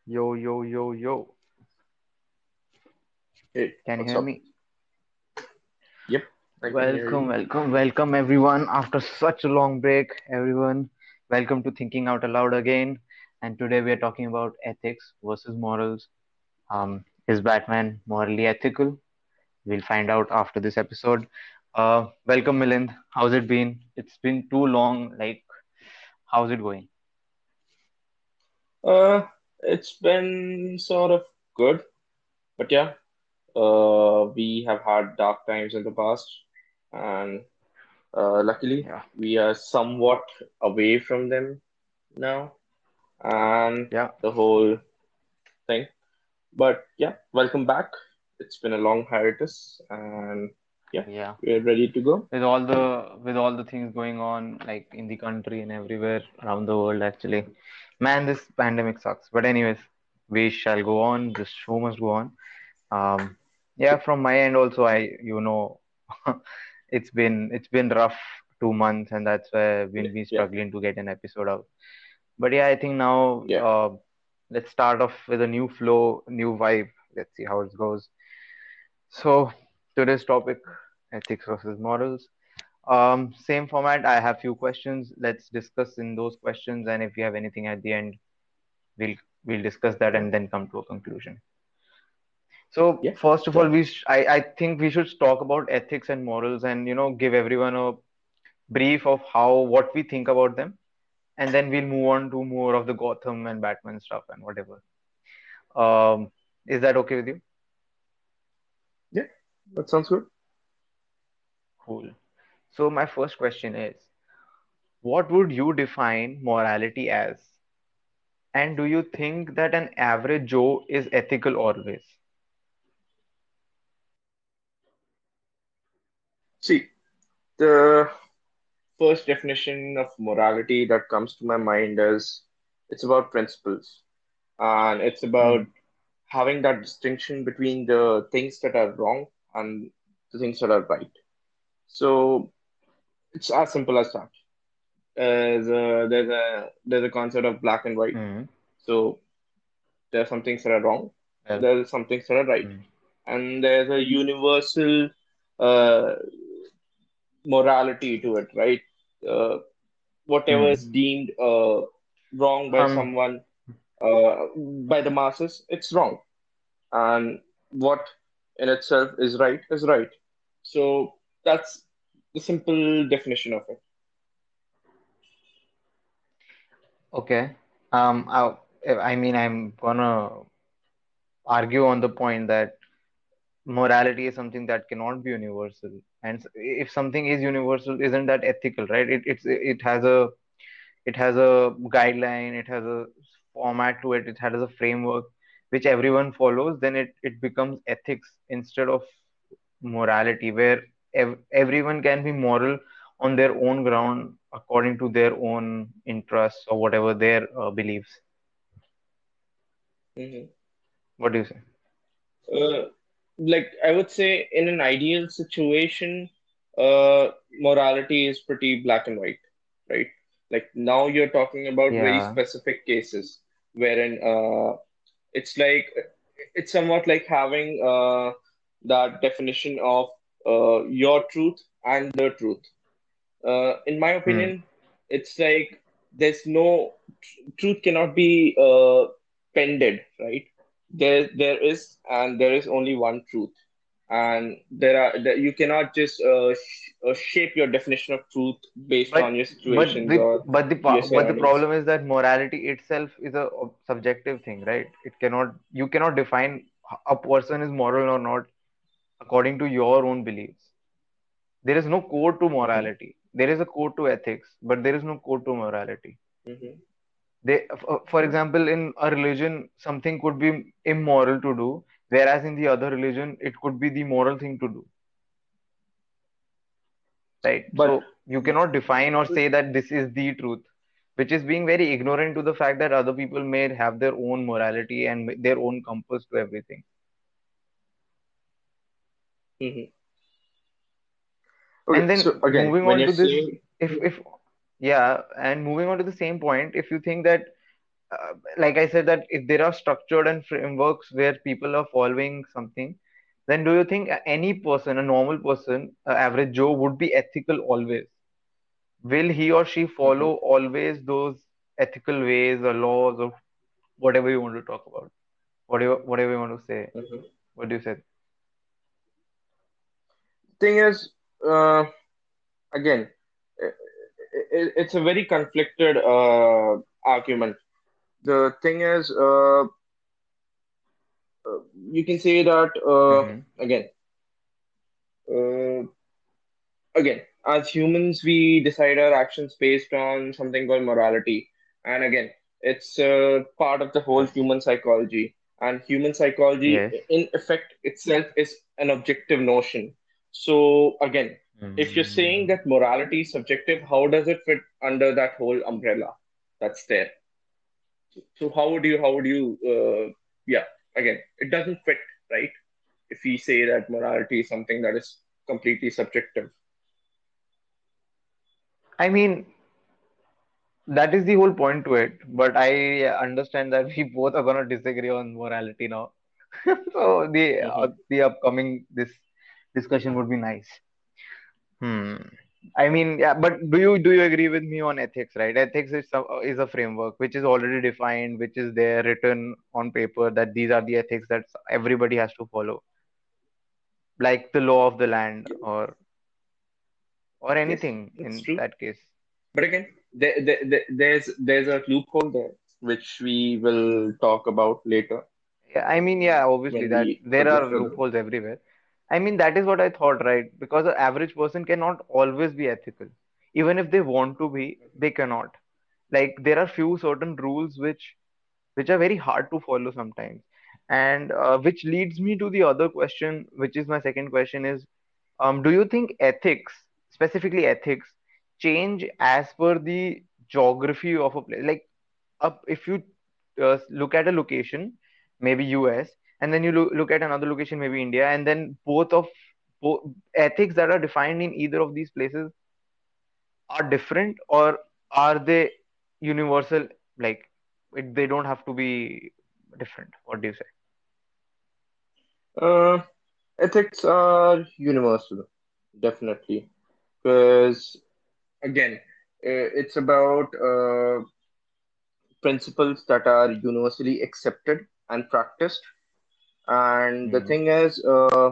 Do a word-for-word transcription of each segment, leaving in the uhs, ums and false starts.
Yo, yo, yo, yo. Hey, Can you what's hear up? me? Yep, I can hear Welcome, you. welcome, welcome, everyone. After such a long break, everyone, welcome to Thinking Out Aloud again. And today we are talking about ethics versus morals. Um, is Batman morally ethical? We'll find out after this episode. Uh, welcome, Milind. How's it been? It's been too long. Like, how's it going? Uh, it's been sort of good, but yeah, uh, we have had dark times in the past, and uh, luckily Yeah, we are somewhat away from them now, and yeah, the whole thing. But yeah, welcome back. It's been a long hiatus, and yeah, yeah. we're ready to go. with all the with all the things going on like in the country and everywhere around the world actually, man, this pandemic sucks, but anyways, we shall go on. This show must go on. um yeah, from my end also, I you know it's been it's been rough two months, and that's why I've Yeah, been, been yeah, struggling to get an episode out. But yeah, I think now, yeah. uh let's start off with a new flow, new vibe. Let's see how it goes. So today's topic: ethics versus morals. Um, same format. I have few questions. Let's discuss in those questions, and if you have anything at the end, we'll we'll discuss that Okay. and then come to a conclusion. So Yeah, first of all, sure. we sh- I I think we should talk about ethics and morals, and you know give everyone a brief of how what we think about them, and then we'll move on to more of the Gotham and Batman stuff and whatever. Um, is that okay with you? Yeah, that sounds good. Cool. So my first question is, what would you define morality as? And do you think that an average Joe is ethical always? See, the first definition of morality that comes to my mind is it's about principles, and it's about Hmm. having that distinction between the things that are wrong and the things that are right. So it's as simple as that. As a, there's a there's a concept of black and white. Hmm. So there are some things that are wrong, Well, there are some things that are right, hmm. and there's a universal uh, morality to it, right? Uh, Whatever Hmm. is deemed uh, wrong by Um, someone, uh, by the masses, it's wrong. And what in itself is right is right. So that's the simple definition of it. okay. Um, I, I mean, I'm gonna argue on the point that morality is something that cannot be universal. And s- if something is universal, isn't that ethical, right? It, it's it has a it has a guideline, it has a format to it, it has a framework which everyone follows. Then it it becomes ethics instead of morality, where ev- everyone can be moral on their own ground according to their own interests or whatever their uh, beliefs. Mhm. What do you say? Uh, like I would say, in an ideal situation, uh, morality is pretty black and white, right? Like now you're talking about very Yeah. specific cases wherein uh, it's like it's somewhat like having uh, that definition of uh, your truth and the truth. Uh, in my Hmm. opinion, it's like there's no tr- truth cannot be uh, pended, right? There, there is, and there is only one truth, and there are that you cannot just uh, sh- uh, shape your definition of truth based on But your but situations the or but the your pa- but the surroundings. problem is that morality itself is a ob- subjective thing, right? It cannot You cannot define h- a person is moral or not according to your own beliefs. There is no code to Hmm. morality. There is a code to ethics, but there is no code to morality. Hmm. They, f- for Yeah. example, in a religion, something could be immoral to do, whereas in the other religion, it could be the moral thing to do, right? But So you cannot define or say that this is the truth, which is being very ignorant to the fact that other people may have their own morality and their own compass to everything. mhm. And Okay, so then again, moving when on you're to this, saying if if yeah, and moving on to the same point, if you think that uh, like I said, that if there are structured and frameworks where people are following something, then do you think any person, a normal person, uh, average Joe, would be ethical always? Will he or she Mhm, follow always those ethical ways or laws or whatever you want to talk about? Whatever, whatever you want to say. mhm. What do you say? Thing is, uh, again, i i- it's a very conflicted uh, argument. The thing is, uh, uh, you can say that uh, Mm-hmm. again. Uh, Again, as humans, we decide our actions based on something called morality. And again, it's uh, part of the whole Yes. human psychology. And human psychology, Yes. in effect, itself is an objective notion. So, again, if you're saying Mm. that morality is subjective, how does it fit under that whole umbrella that's there? So, how would you, how would you, uh, yeah, again, it doesn't fit, right? If we say that morality is something that is completely subjective. I mean, that is the whole point to it. But I understand that we both are gonna disagree on morality now. So the uh, Mhm. the upcoming this discussion would be nice. Hmm. I mean, yeah, but do you do you agree with me on ethics, right? Ethics is some, is a framework which is already defined, which is there written on paper that these are the ethics that everybody has to follow, like the law of the land or or Yes, anything that's in true. that case. But again, there, there, there, there's there's a loophole there, which we will talk about later Yeah, I mean, yeah, obviously when that we there progress are further. loopholes everywhere. I mean, that is what I thought, right? Because an average person cannot always be ethical. Even if they want to be, they cannot. Like there are few certain rules which which are very hard to follow sometimes. And uh, which leads me to the other question, which is my second question is, um, do you think ethics, specifically ethics, change as per the geography of a place? Like up if you uh, look at a location, maybe U S, and then you look, look at another location, maybe India, and then both of both ethics that are defined in either of these places are different, or are they universal? Like it, they don't have to be different. What do you say? Uh, Ethics are universal, definitely, because again, uh, it's about uh, principles that are universally accepted and practiced. And the Hmm. thing is, uh,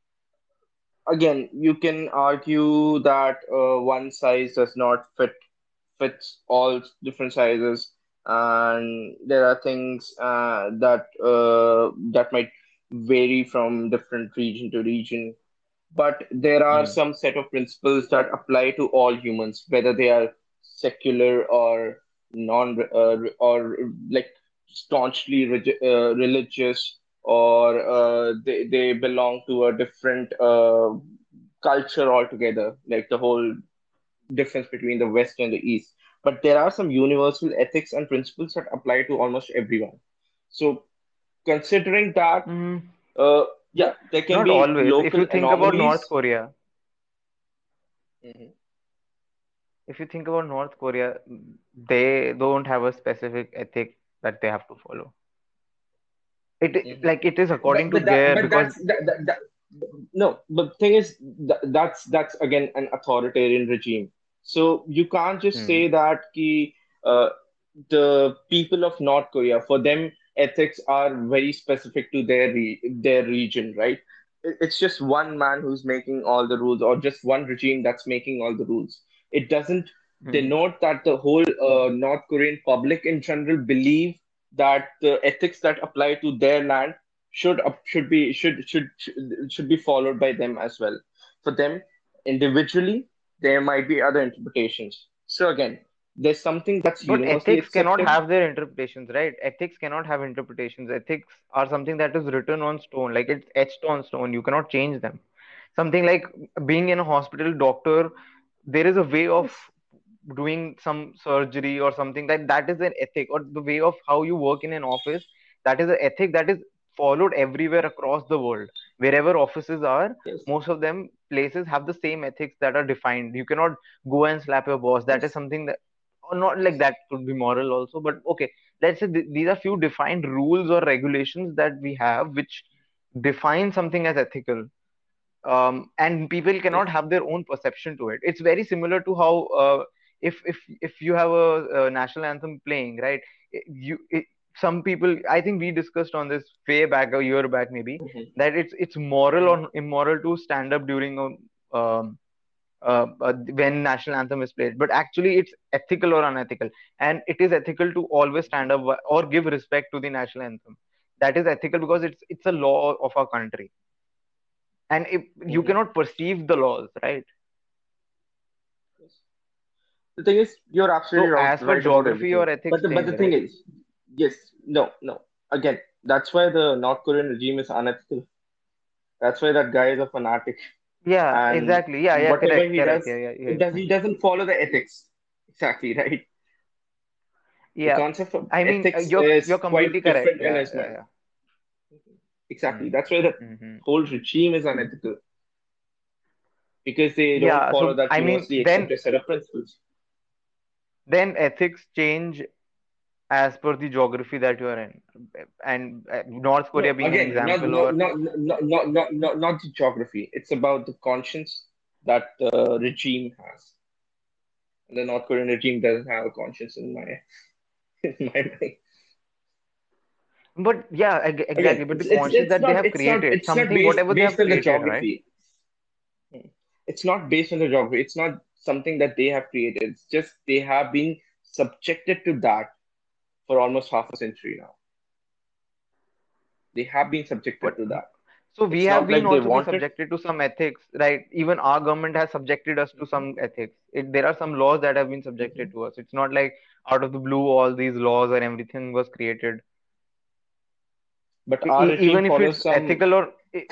again, you can argue that uh, one size does not fit fits all different sizes, and there are things uh, that uh, that might vary from different region to region. But there are Hmm. some set of principles that apply to all humans, whether they are secular or non uh, or like staunchly regi- uh, religious, or uh, they they belong to a different uh, culture altogether, like the whole difference between the West and the East. But there are some universal ethics and principles that apply to almost everyone. So, considering that, Hmm. uh, yeah, there can Not be always. If you local think about North anomalies. Korea, Mhm, if you think about North Korea, they don't have a specific ethic that they have to follow. It mhm. like it is But according to but that their but because that's that, that, that no. But the thing is, that, that's that's again an authoritarian regime. So you can't just say hmm, that ki, uh, the people of North Korea, for them, ethics are very specific to their re their region, right? It- It's just one man who's making all the rules, or just one regime that's making all the rules. It doesn't hmm. denote that the whole uh, North Korean public in general believe that the ethics that apply to their land should up- should be should should should should be followed by them as well. For them individually, there might be other interpretations. So again, there's something that's But universally ethics cannot accepted. have their interpretations, right? Ethics cannot have interpretations. Ethics are something that is written on stone, like it's etched on stone. You cannot change them. Something like being in a hospital, doctor, there is a way of Yes, doing some surgery or something that that is an ethic, or the way of how you work in an office, that is an ethic that is followed everywhere across the world. Wherever offices are, yes, most of them places have the same ethics that are defined. You cannot go and slap your boss. That is yes, something that, or not like that could be moral also, but okay, let's say th- these are few defined rules or regulations that we have which define something as ethical, um, and people Yes. cannot have their own perception to it. It's very similar to how, uh, if if if you have a, a national anthem playing, right? I- You it, some people, I think we discussed on this way back, a year back maybe, Mm-hmm. that it's it's moral Mm-hmm. or immoral to stand up during a, um, uh, uh, when national anthem is played, but actually it's ethical or unethical, and it is ethical to always stand up wh- or give respect to the national anthem. That is ethical because it's it's a law of our country, and if you Mm-hmm. cannot perceive the laws, right? Yes. The thing is, you're absolutely So wrong, as per right about geography everything. or But ethics the, but change, the thing right? is, yes, no, no. Again, that's why the North Korean regime is unethical. That's why that guy is a fanatic, Yeah, and exactly. Yeah, yeah, whatever correct, he correct. does, Yeah, yeah, it yeah. does he doesn't follow the ethics. Exactly, right? The Yeah, concept of I mean, uh, ethics you're is you're completely quite correct. different in Yeah, his yeah, mind. yeah. Exactly. Mm, That's why the hmm. whole regime is unethical because they don't Yeah, follow so that I mean, universally then accepted set of principles. then ethics change as per the geography that you are in, and uh, North Korea No, being an again, not example, not or not not not not not, not the geography. It's about the conscience that the regime has. The North Korean regime doesn't have a conscience in my in my mind. but yeah, ex- Again, exactly. But the it's it's conscious it's that they not have it's not created, it's not something, based whatever they based have on the created, right? geography. It's not based on the geography. It's not something that they have created. It's just they have been subjected to that for almost half a century now. They have been subjected But to that. so we It's have not been like they also be wanted. subjected to some ethics, right? Even our government has subjected us to Mhm, some ethics. It, there are some laws that have been subjected mhm. to us. It's not like out of the blue all these laws and everything was created. But E- our e- regime even if it's follows some. ethical or e-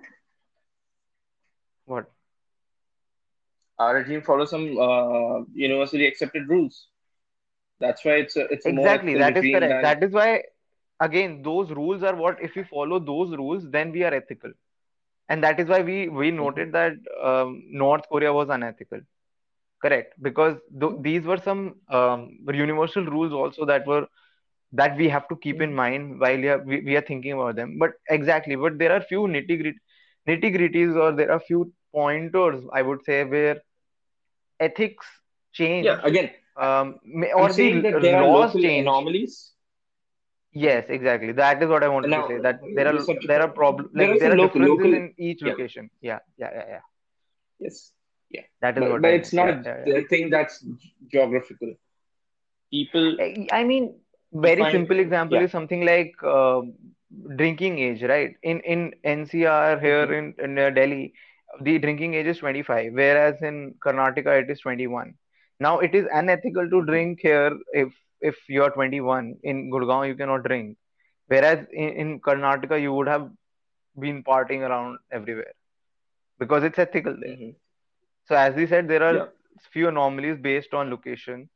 what? Our regime follows some uh, universally accepted rules. That's why it's a it's a more Exactly, ethical that is regime correct. than. That is why, again, those rules are what, if we follow those rules, then we are ethical. And that is why we we Mhm. noted that um, North Korea was unethical. Correct, because th- these were some um, universal rules also that were that we have to keep in Mhm. mind while we are, we, we are thinking about them. But exactly, but there are few nitty gritty nitty gritties, or there are few pointers, I would say, where ethics Yeah, change, again, I- um, may- I'm or the saying that l- there are laws local change. anomalies. Yes, exactly. That is what I And wanted to now say. That there the are subject there of are problem there are like there some are local differences local. in each Yeah, location. Yeah, yeah, yeah, yeah. yes, yeah, That is but what but I it's meant. not Yeah, yeah, yeah. a thing that's geographical. People I I mean, very define. simple example Yeah. is something like uh, drinking age, right? In in N C R here Mhm, in, in uh, Delhi, the drinking age is twenty-five, whereas in Karnataka it is twenty-one. Now it is unethical to mhm, drink here if if you are twenty-one. In Gurgaon you cannot drink, whereas in, in Karnataka you would have been partying around everywhere because it's ethical there. mhm. So as we said, there Yeah, are few anomalies based on location.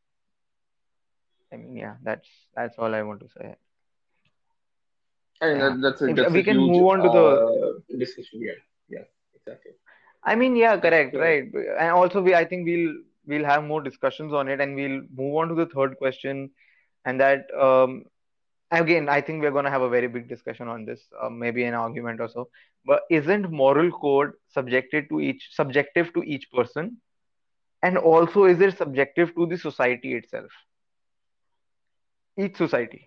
I mean, yeah, that's that's all I want to say. I mean Yeah, that, that's a if that's a we can huge move on to the, uh discussion here. Yeah, exactly. I mean, yeah, Yeah, correct, go ahead. right. And also, we, I think we'll we'll have more discussions on it, and we'll move on to the third question, and that um again, I think we're gonna have a very big discussion on this, uh, maybe an argument or so. But isn't moral code subjected to each subjective to each person, and also is it subjective to the society itself, each society?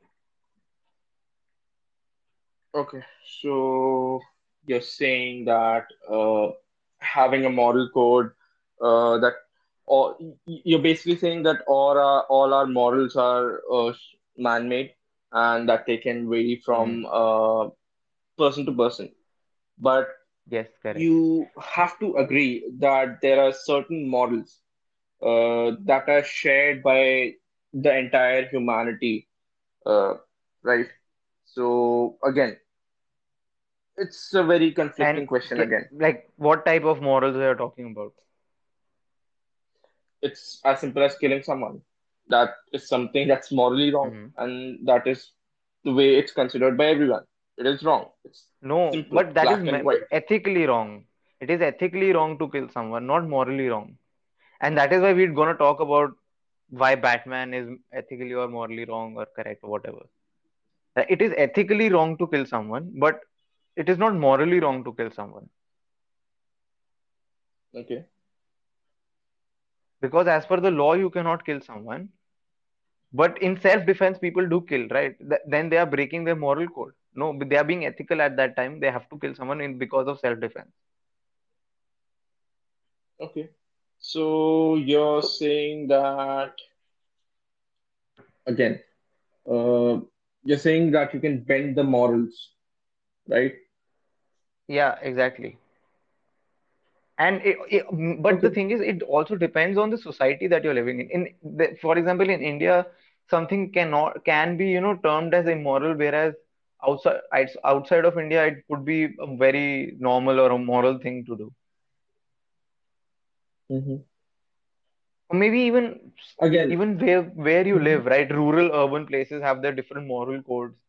Okay, so you're saying that uh, having a model code uh, that or y- you're basically saying that all our all our models are uh, man-made and that they can vary Hmm. from uh, person to person. But Yes, correct. you have to agree that there are certain models uh, that are shared by the entire humanity, uh, right? So again, it's a very And conflicting question ge- again. like, what type of morals we are talking about? It's as simple as killing someone. That is something that's morally wrong, Hmm. and that is the way it's considered by everyone. It is wrong. It's No, simple, but that is black and me- white. ethically wrong. It is ethically wrong to kill someone, not morally wrong. And that is why we're gonna talk about. why Batman is ethically or morally wrong or correct or whatever. Uh, It is ethically wrong to kill someone, but it is not morally wrong to kill someone. Okay. Because as per the law, you cannot kill someone. But in self-defense, people do kill, right? Th- then they are breaking their moral code. No, but they are being ethical at that time. They have to kill someone in because of self-defense. Okay. So you're saying that again, uh, you're saying that you can bend the morals, right? Yeah, exactly. And it, it, mm, but the Okay. thing is, it also depends on the society that you're living in. In the, for example, in India, something cannot can be you know termed as immoral, whereas outside outs- outside of India, it could be a very normal or a moral thing to do. Hmm. Or maybe even Again. even where where you Hmm. live, right? Rural, urban places have their different moral codes.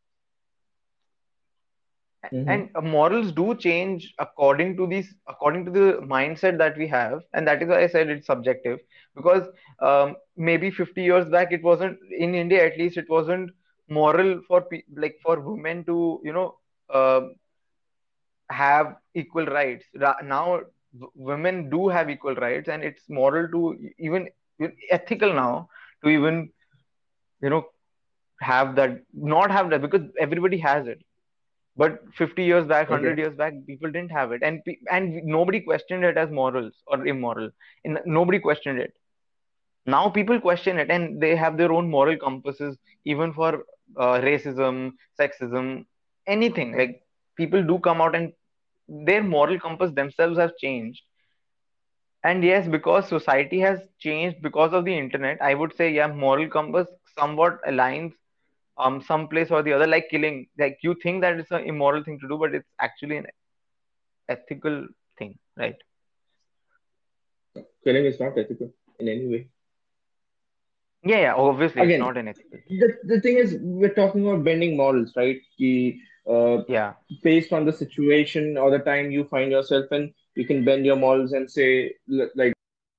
Hmm. And uh, morals do change according to these according to the mindset that we have, and that is why I said it's subjective. Because um, maybe fifty years back, it wasn't in India, at least it wasn't moral for pe- like for women to you know uh, have equal rights. Ra- now w- women do have equal rights, and it's moral to e- even even ethical now to even you know have that, not have that, because everybody has it. But fifty years back, one hundred Okay. years back, people didn't have it. And pe- and nobody questioned it as morals or immoral. And nobody questioned it. Now people question it, and they have their own moral compasses, even for uh, racism, sexism, anything. Like, people do come out, and their moral compass themselves have changed. And yes, because society has changed because of the internet, I would say, yeah, moral compass somewhat aligns um some place or the other, like killing. Like, you think that it's an immoral thing to do, but it's actually an ethical thing, right? Killing is not ethical in any way. Yeah, yeah, obviously it's Again, not an ethical thing. the, the thing is, we're talking about bending morals, right? Ki, uh, Yeah. based on the situation or the time you find yourself in, you can bend your morals and say, l- like,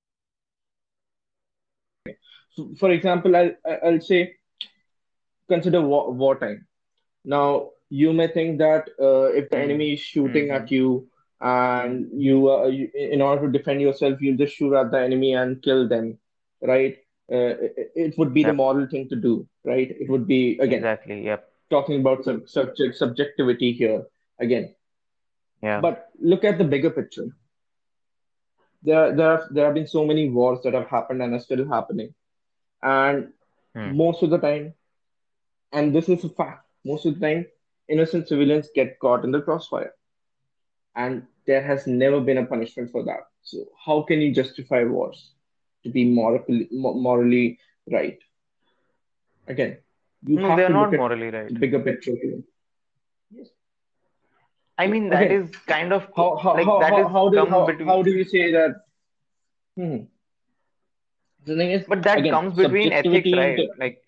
for example, I'll, I'll say, consider war, wartime. Now, you may think that uh, if the Hmm. enemy is shooting Hmm. at you and you, uh, you, in order to defend yourself, you just shoot at the enemy and kill them, right? Uh, it, it would be the Yep. moral thing to do, right? It would be, again, Exactly. Yep. talking about sub subject subjectivity here again. Yeah. But look at the bigger picture. There, there have, there have been so many wars that have happened and are still happening, and Hmm. most of the time, and this is a fact, most of the time, innocent civilians get caught in the crossfire, and there has never been a punishment for that. So how can you justify wars to be morally morally right? Again, you No, have they're to look not at morally the right. bigger picture here. Yes. I So mean, that again, is kind of how how like how that how, is how do come how, between, how do you say that? Hmm. The thing is, but that again, comes between ethics, subjectivity right? into Like,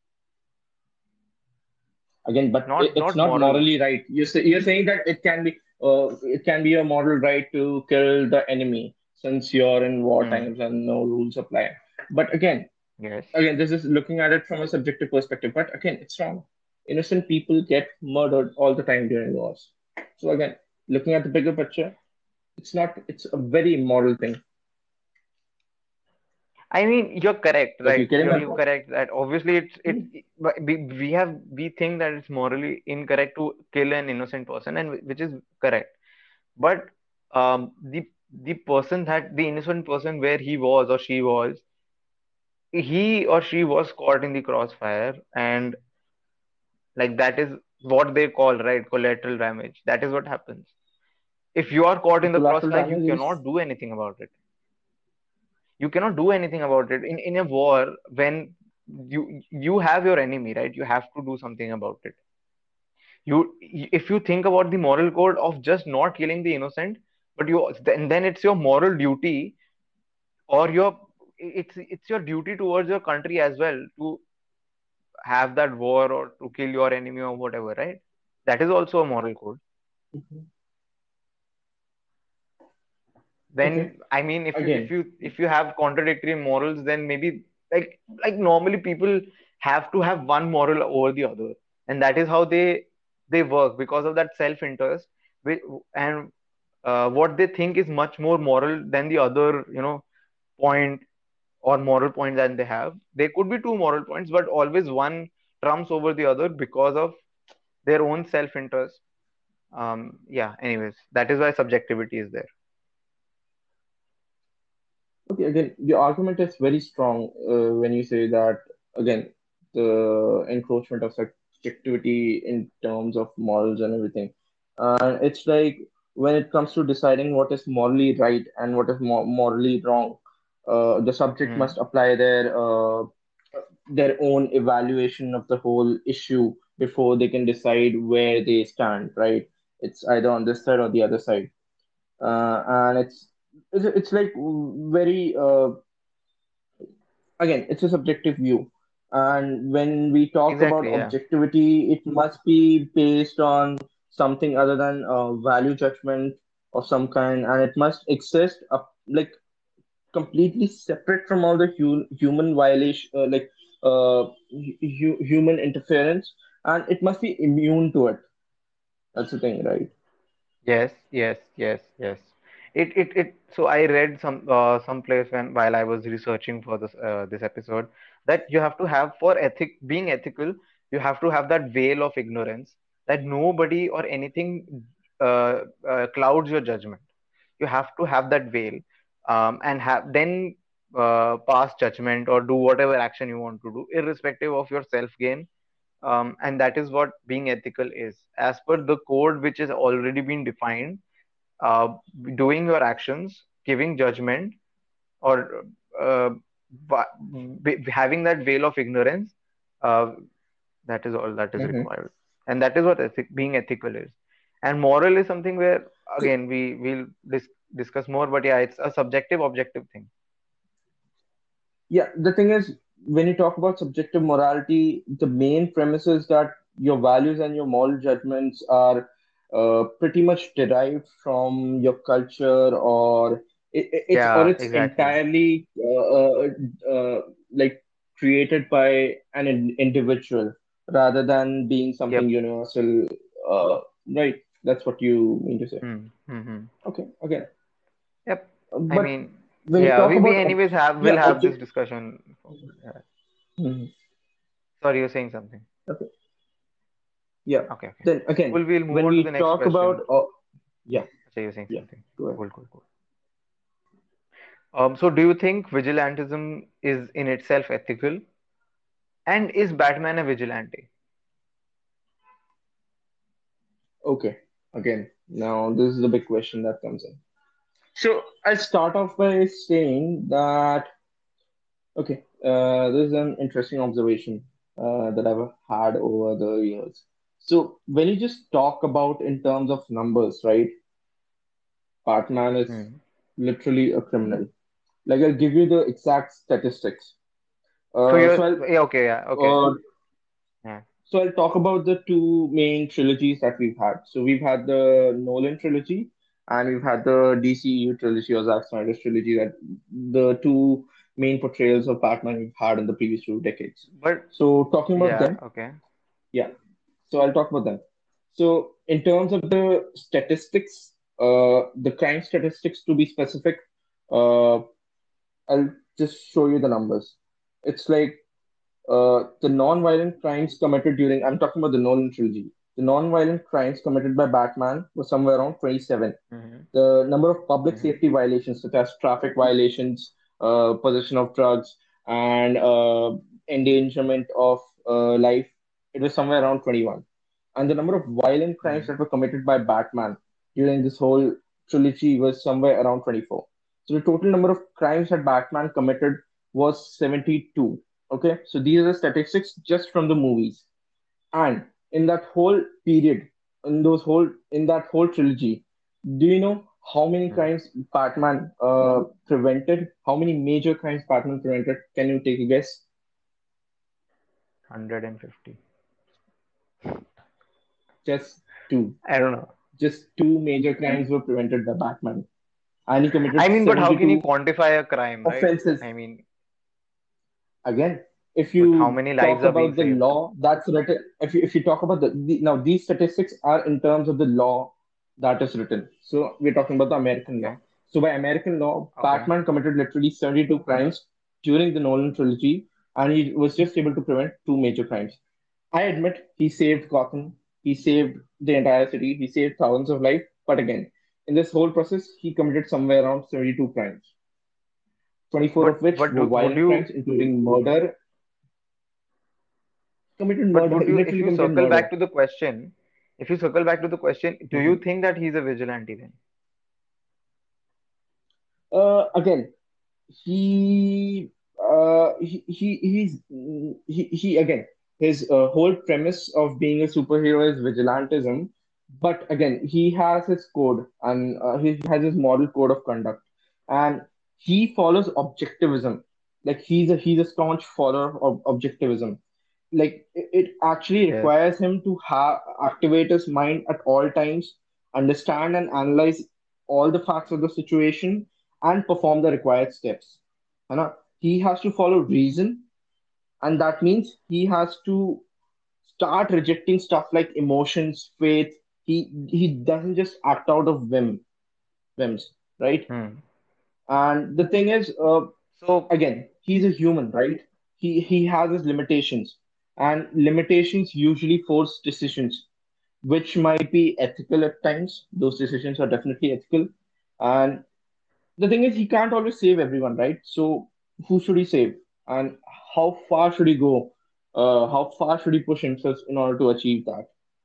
again, but it, not it's not not morals. morally right. You say, you're saying that it can be uh, it can be a moral right to kill the enemy since you're in war Hmm. times and no rules apply. But again, Yes. again, this is looking at it from a subjective perspective. But again, it's wrong. Innocent people get murdered all the time during wars. So again, looking at the bigger picture, it's not. It's a very immoral thing. I mean, you're correct, Like you're right? killing You're, a. you're correct that obviously it's it's Hmm. but we, we have we think that it's morally incorrect to kill an innocent person, and wh- which is correct. But um, the the person that the innocent person where he was or she was, he or she was caught in the crossfire, and like that is what they call, right, collateral damage. That is what happens. If you are caught The in the collateral crossfire, you damage is. cannot do anything about it. You cannot do anything about it in in a war. When you you have your enemy, right? You have to do something about it. You, if you think about the moral code of just not killing the innocent, but you then then it's your moral duty, or your it's it's your duty towards your country as well to have that war or to kill your enemy or whatever, right? That is also a moral code. Mhm. Then Okay. I mean, if you if Again. you if you have contradictory morals, then maybe like like normally people have to have one moral over the other, and that is how they they work because of that self interest, and uh, what they think is much more moral than the other, you know, point or moral point that they have. There could be two moral points, but always one trumps over the other because of their own self interest. Um, yeah. Anyways, that is why subjectivity is there. Okay, again, the argument is very strong uh, when you say that, again, the encroachment of subjectivity in terms of morals and everything. And it's like when it comes to deciding what is morally right and what is mo morally wrong, uh, the subject Hmm. must apply their uh, their own evaluation of the whole issue before they can decide where they stand, right? It's either on this side or the other side. Uh, and it's it's, it's like very uh, again, it's a subjective view. And when we talk about Exactly. Yeah. objectivity, it must be based on something other than uh, value judgment of some kind, and it must exist up, like completely separate from all the hu human violation, uh, like uh, hu human interference, and it must be immune to it. That's the thing, right? Yes, yes, yes, yes. It, it, it. So I read some, uh, some place when while I was researching for this, uh, this episode, that you have to have for ethic being ethical, you have to have that veil of ignorance that nobody or anything uh, uh, clouds your judgment. You have to have that veil, um, and have then uh, pass judgment or do whatever action you want to do, irrespective of your self gain, um, and that is what being ethical is as per the code which has already been defined. uh, Doing your actions, giving judgment, or uh, va- b- having that veil of ignorance, uh, that is all that is Mm-hmm. required, and that is what ethic, being ethical is. And moral is something where again we will dis- discuss more, but yeah, it's a subjective objective thing. Yeah, the thing is, when you talk about subjective morality, the main premise is that your values and your moral judgments are uh, pretty much derived from your culture, or it, it- it's or Yeah, it's exactly. entirely uh, uh, uh, like created by an in individual rather than being something Yep. universal. Uh, right? That's what you mean to say. Hmm. Hmm. Hmm. Okay, okay. Yep. I But mean, when you yeah, talk we, we about ob anyways have yeah, will have this object. discussion. Yeah. Mhm. Sorry, you're saying something. Okay. Yeah. Okay, okay. Then again, Cool. We'll move when on to the we next talk about, question. oh, yeah, So you're saying yeah, something. go ahead. Cool, cool, cool. Um, so do you think vigilantism is in itself ethical? And is Batman a vigilante? Okay. Again, now this is the big question that comes in. So I'll start off by saying that, okay, uh, this is an interesting observation uh, that I've had over the years. So when you just talk about in terms of numbers, right? Batman is Hmm. literally a criminal. Like I'll give you the exact statistics. So Uh, you're so I'll yeah, okay, yeah, okay. uh, Yeah. So I'll talk about the two main trilogies that we've had. So we've had the Nolan trilogy and we've had the D C E U trilogy or Zack Snyder's trilogy, that the two main portrayals of Batman we've had in the previous two decades. But So talking about yeah, them, okay. yeah. So I'll talk about them. So in terms of the statistics, uh, the crime statistics to be specific, uh, I'll just show you the numbers. It's like uh, the non-violent crimes committed during, I'm talking about the Nolan trilogy. The non-violent crimes committed by Batman was somewhere around twenty-seven. Mm-hmm. The number of public Mm-hmm. safety violations, such as traffic violations, uh, possession of drugs, and uh, endangerment of uh, life, it was somewhere around twenty-one. And the number of violent crimes Mm-hmm. that were committed by Batman during this whole trilogy was somewhere around twenty-four. So the total number of crimes that Batman committed was seventy-two. Okay, so these are the statistics just from the movies. And in that whole period, in those whole in that whole trilogy, do you know how many Mm-hmm. crimes Batman uh, prevented? How many major crimes Batman prevented? Can you take a guess? one hundred fifty. Just two. I don't know. Just two major crimes were prevented by Batman, and he I committed mean, but how can you seventy-two quantify a crime, right? offenses. I mean, Again, if But how you many lives talk are being about the saved? law that's written, if you, if you talk about the, the now these statistics are in terms of the law that is written. So we're talking about the American law. Okay. So by American law, Okay. Batman committed literally seventy-two crimes during the Nolan trilogy, and he was just able to prevent two major crimes. I admit he saved Gotham, he saved the entire city, he saved thousands of lives, but again, in this whole process, he committed somewhere around seventy-two crimes, twenty-four But of which but were do would violent crimes, you including murder. Committed but murder. would He you if literally you committed circle murder. back to the question, if you circle back to the question, do you Mhm. think that he's a vigilante then? Uh, again, he, uh, he, he, he's, he, he, again, his uh, whole premise of being a superhero is vigilantism. But again, he has his code and uh, he has his model code of conduct, and he follows objectivism. Like he's a he's a staunch follower of objectivism. Like it, it actually Yes. requires him to have activate his mind at all times, understand and analyze all the facts of the situation, and perform the required steps. है ना? He has to follow reason, and that means he has to start rejecting stuff like emotions, faith. He he doesn't just act out of whim, whims, right? Hmm. And the thing is, uh, So again, he's a human, right? He he has his limitations, and limitations usually force decisions, which might be ethical at times. Those decisions are definitely ethical, and the thing is, he can't always save everyone, right? So who should he save, and how far should he go? Uh, how far should he push himself in order to achieve that?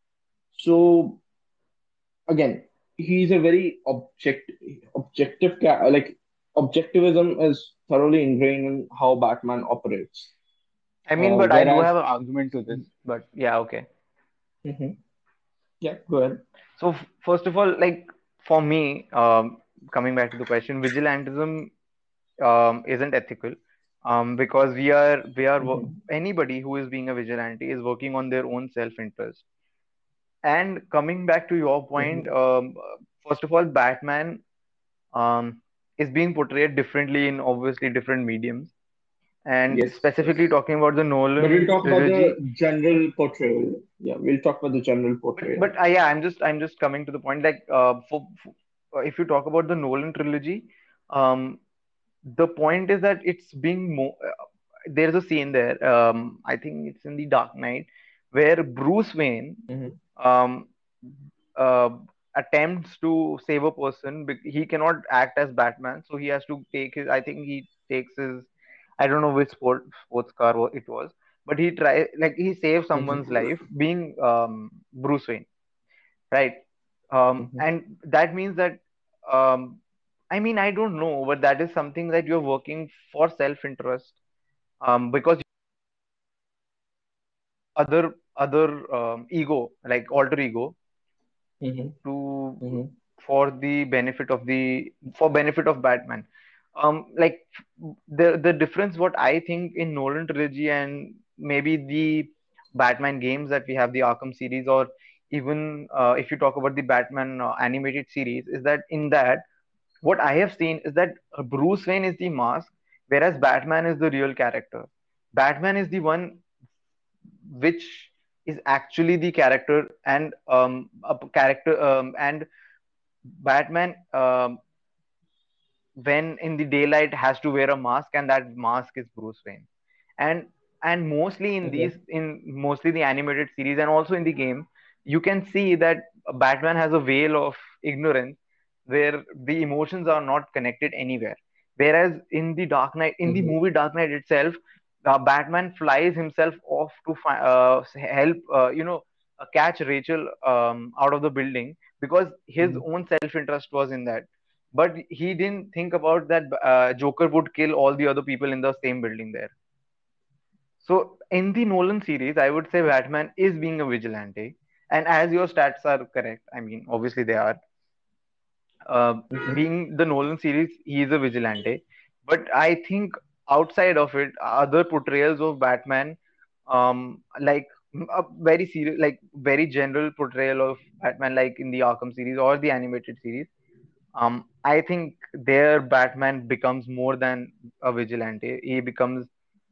So again, he's a very object objective ca- like objectivism is thoroughly ingrained in how Batman operates. I mean, Uh, but I do whereas, have an argument to this. But yeah, okay. Mhm. Yeah, go ahead. So f- first of all, like for me, um, coming back to the question, vigilantism um, isn't ethical, um, because we are we are wo- Mhm. anybody who is being a vigilante is working on their own self-interest. And coming back to your point, Mhm. um, first of all, Batman um, is being portrayed differently in obviously different mediums. And Yes, specifically yes. talking about the But we'll Nolan talk about trilogy, the general portrayal. Yeah, we'll talk about the general but portrayal. but uh, yeah, I'm just I'm just coming to the point. Like uh, for, for uh, if you talk about the Nolan trilogy, um, the point is that it's being more. Uh, there's a scene there. Um, I think it's in the Dark Knight where Bruce Wayne Mhm. um, uh, attempts to save a person. bec- He cannot act as Batman, so he has to take his. I think he takes his. I don't know which sport sports car wa- it was, but he try like he saves someone's Mhm. life, being um, Bruce Wayne, right? Um, Mhm. and that means that um, I mean I don't know, but that is something that you're working for self-interest, um, because other other um, ego, like alter ego, Mhm. to Mhm. for the benefit of the for benefit of Batman. Um, like the the difference, what I think in Nolan trilogy and maybe the Batman games that we have, the Arkham series, or even uh, if you talk about the Batman uh, animated series, is that in that what I have seen is that uh, Bruce Wayne is the mask, whereas Batman is the real character. Batman is the one which is actually the character, and um, a character um, and Batman, um, when in the daylight, has to wear a mask, and that mask is Bruce Wayne. And and mostly in these, Okay. in mostly the animated series and also in the game, you can see that Batman has a veil of ignorance where the emotions are not connected anywhere. Whereas in the Dark Knight, in the Mhm. movie Dark Knight itself, uh, Batman flies himself off to fi- uh, help, uh, you know, uh, catch Rachel um, out of the building because his Mhm. own self-interest was in that. But he didn't think about that uh, Joker would kill all the other people in the same building there. So in the Nolan series, I would say Batman is being a vigilante. And as your stats are correct, I mean, obviously they are. Uh, Mhm. being the Nolan series, he is a vigilante. But I think outside of it, other portrayals of Batman, um, like a very serious, like very general portrayal of Batman, like in the Arkham series or the animated series, um, I think their Batman becomes more than a vigilante. He becomes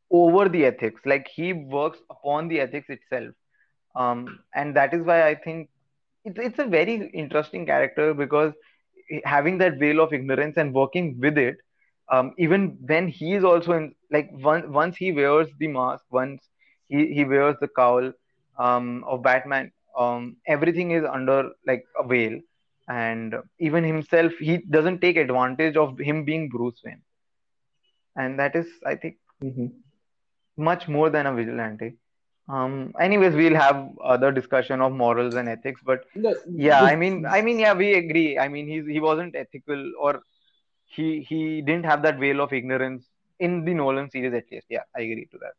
over the ethics. Like he works upon the ethics itself. Um, and that is why I think it's it's a very interesting character because having that veil of ignorance and working with it, um, even when he is also in like once once he wears the mask, once he he wears the cowl um, of Batman, um, everything is under like a veil, and even himself, he doesn't take advantage of him being Bruce Wayne, and that is, I think, Hmm. much more than a vigilante. Um, anyways, we'll have other discussion of morals and ethics, but The, yeah, I the, mean, I mean, yeah, we agree. I mean, he's he wasn't ethical, or he he didn't have that veil of ignorance in the Nolan series, at least. Yeah, I agree to that.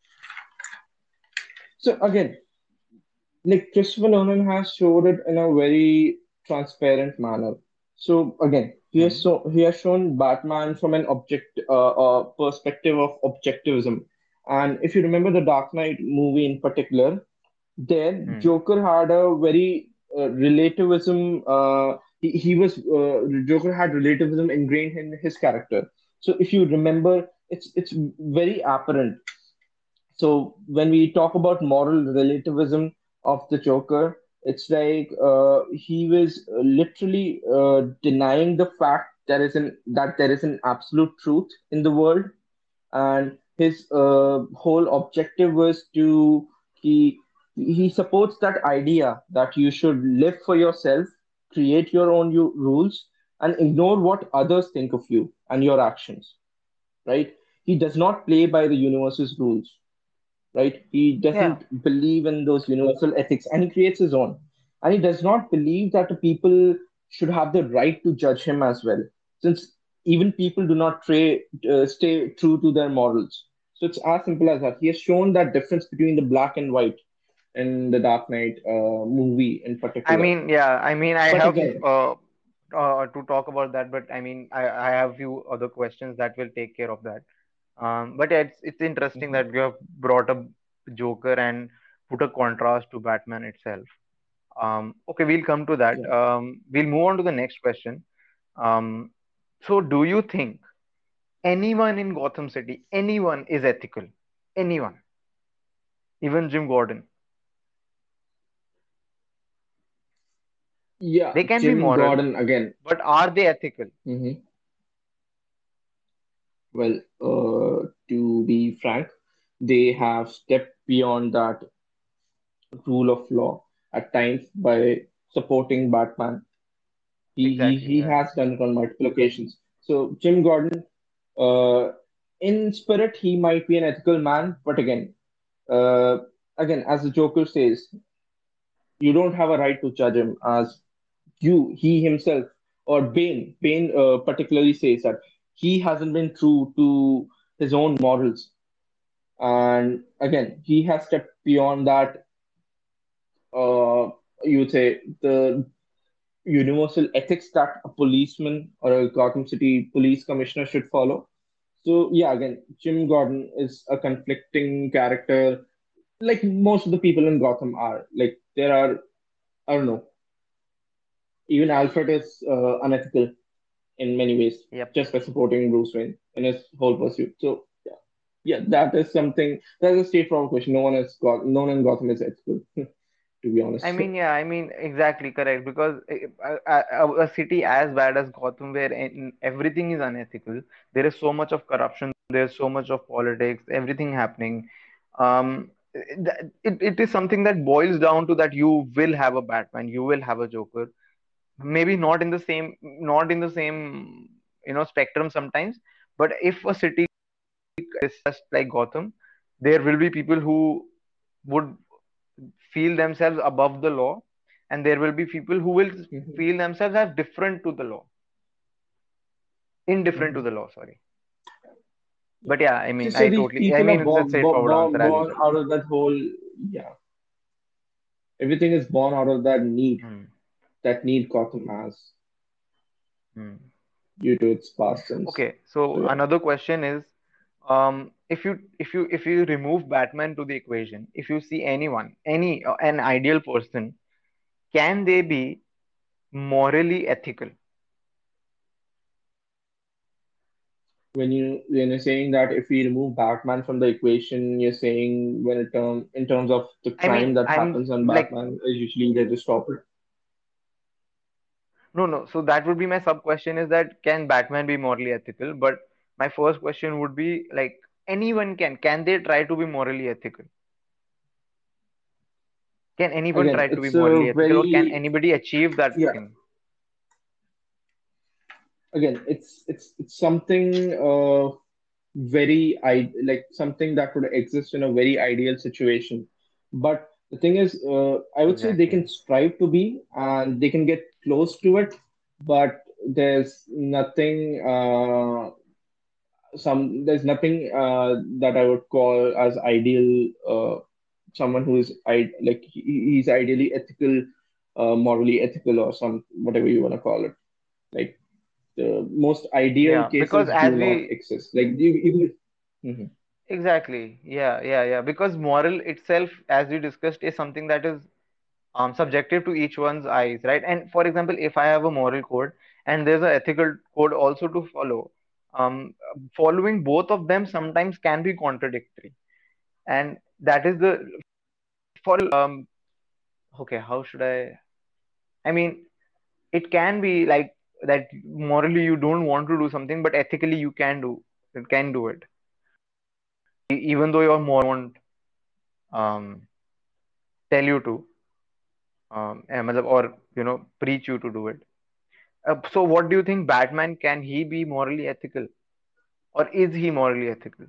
so again, like Christopher Nolan has showed it in a very transparent manner. So again, he has Hmm. so he has shown Batman from an object uh, uh, perspective of objectivism. And if you remember the Dark Knight movie in particular, there Hmm. Joker had a very uh, relativism. Uh, he, he was uh, Joker had relativism ingrained in his character. So if you remember, it's it's very apparent. So when we talk about moral relativism of the Joker, it's like uh, he was uh, literally uh, denying the fact there is an that there is an absolute truth in the world, and his uh, whole objective was to he he supports that idea that you should live for yourself, create your own u- rules, and ignore what others think of you and your actions. Right? He does not play by the universe's rules, right? He Yeah, doesn't believe in those universal ethics and he creates his own. And he does not believe that the people should have the right to judge him as well, since even people do not tra- uh, stay true to their morals. So it's as simple as that. He has shown that difference between the black and white in the Dark Knight uh, movie in I particular. mean, yeah, I mean, I But have again, uh, uh to talk about that, but I mean, I I have few other questions that will take care of that. Um, but yeah, it's it's interesting mhm, that you have brought up Joker and put a contrast to Batman itself. Um, okay, we'll come to that. yeah, Um, we'll move on to the next question. Um, so do you think anyone in Gotham City, anyone is ethical? Anyone, even Jim Gordon, yeah, they can be Jim moral, Gordon again. but are they ethical? Hmm. Well, uh, to be frank, they have stepped beyond that rule of law at times by supporting Batman. He he Exactly. he Yeah. has done it on multiple occasions. So Jim Gordon, uh, in spirit, he might be an ethical man, but again, uh, again, as the Joker says, you don't have a right to judge him as you he himself or Bane. Bane uh, particularly says that he hasn't been true to his own morals, and again, he has stepped beyond that. Uh, you would say the universal ethics that a policeman or a Gotham City police commissioner should follow. So yeah, again, Jim Gordon is a conflicting character, like most of the people in Gotham are. Like there are, I don't know, even Alfred is uh, unethical in many ways, Yep. just by supporting Bruce Wayne in his whole pursuit. So yeah, yeah, that is something. That's a straightforward question. No one is got, no one in Gotham is ethical, to be I honest. mean, yeah, I mean, exactly correct. Because a, a, a a city as bad as Gotham, where in, everything is unethical, there is so much of corruption, there's so much of politics, everything happening. Um, it, it, it is something that boils down to that you will have a Batman, you will have a Joker. Maybe not in the same, not in the same, you know, spectrum sometimes. But if a city is just like Gotham, there will be people who would feel themselves above the law, and there will be people who will Mhm, feel themselves as different to the law, indifferent to mhm. the law, sorry. But yeah, I So, mean, so I these totally, I people are mean, it's a born, born, straightforward answer, born, as you born said. out of that whole, yeah, everything is born out of that need, Hmm. that need Gotham has Hmm. due to its past sins. Okay, so So, yeah. another question is, um, if you if you if you remove Batman to the equation, if you see anyone, any uh, an ideal person, can they be morally ethical? When you when you're saying that if we remove Batman from the equation, you're saying when it term in terms of the I crime mean, that I'm happens on like, Batman is usually they just stop it. no, no. So that would be my sub question is that can Batman be morally ethical? But my first question would be like, anyone can. Can they try to be morally ethical? Can anyone Again, try to be it's a morally ethical, or can very anybody achieve that yeah. thing? Again, it's it's it's something uh very I like something that would exist in a very ideal situation. But the thing is, uh, I would say they Exactly. can strive to be and they can get close to it, but there's nothing uh, some there's nothing uh, that I would call as ideal uh, someone who is I like he, he's ideally ethical, uh, morally ethical or some whatever you want to call it. Like the most ideal Yeah, because cases as do not we exist. Like you, even Mhm. exactly, yeah, yeah, yeah. Because moral itself, as we discussed, is something that is um subjective to each one's eyes, right? And for example, if I have a moral code and there's an ethical code also to follow, um, following both of them sometimes can be contradictory, and that is the for um. Okay, how should I? I mean, it can be like that morally you don't want to do something, but ethically you can do it can do it, E- even though your moral won't um tell you to um eh, matlab, or you know preach you to do it. Uh, so what do you think, Batman, can he be morally ethical, or is he morally ethical?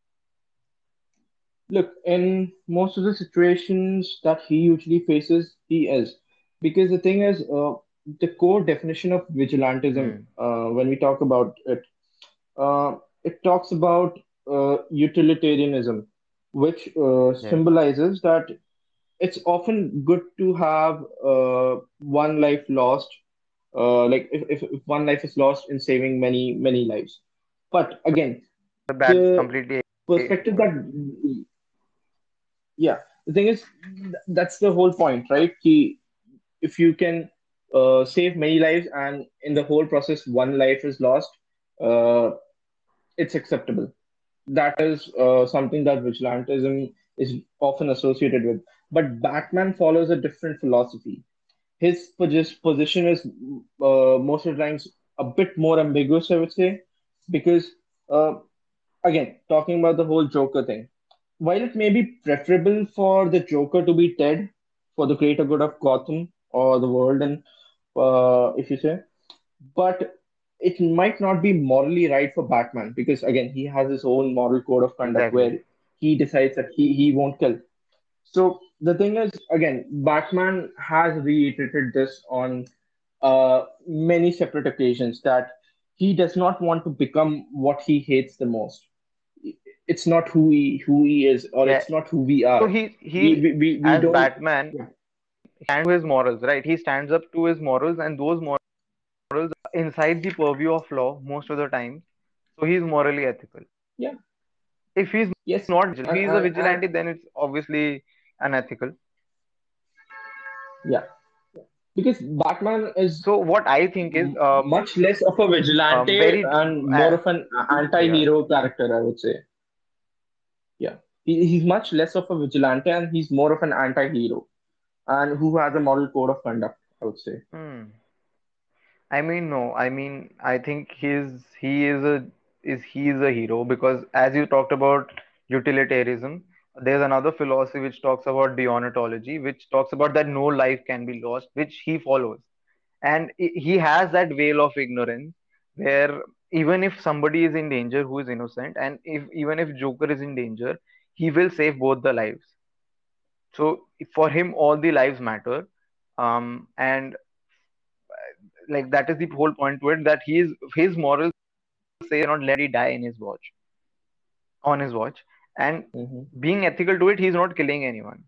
Look, in most of the situations that he usually faces, he is. Because the thing is, uh, the core definition of vigilantism, Hmm. uh, when we talk about it, uh, it talks about uh, utilitarianism, which uh, Yes. symbolizes that it's often good to have uh, one life lost, uh, like if, if, if one life is lost in saving many, many lives. But again, That the completely perspective good. that yeah, the thing is, th- that's the whole point, right? Ki, if you can uh, save many lives and in the whole process one life is lost, uh, it's acceptable. That is uh, something that vigilantism is often associated with. But Batman follows a different philosophy. His posi- position is uh, most of the times a bit more ambiguous, I would say, because uh, again, talking about the whole Joker thing, while it may be preferable for the Joker to be dead for the greater good of Gotham or the world, and uh, if you say, but it might not be morally right for Batman because again, he has his own moral code of conduct Exactly. where he decides that he, he won't kill. So the thing is, again, Batman has reiterated this on uh, many separate occasions that he does not want to become what he hates the most. It's not who he who he is, or Yeah. it's not who we So are. he We he we, we, we as don't. Batman Yeah. stands to his morals, right? He stands up to his morals, and those morals are inside the purview of law most of the time. So he's morally ethical. Yeah. If he's Yes. not, if And he's a and and vigilante, then it's obviously unethical. yeah, because Batman is So what I think is, m- uh, much less of a um, vigilante very, and more uh, of an yeah, anti-hero character, I would say. Yeah. He, he's much less of a vigilante and he's more of an anti-hero and who has a moral code of conduct, I would say. hmm. I mean, no, I mean, I think he's he is a is he is a hero because as you talked about utilitarianism, there's another philosophy which talks about deontology, which talks about that no life can be lost, which he follows. And i- he has that veil of ignorance where even if somebody is in danger who is innocent, and if even if Joker is in danger, he will save both the lives. So for him, all the lives matter. Um, and like that is the whole point to it that he is his morals say not let anybody die in his watch on his watch, and Hmm. being ethical to it, he's not killing anyone.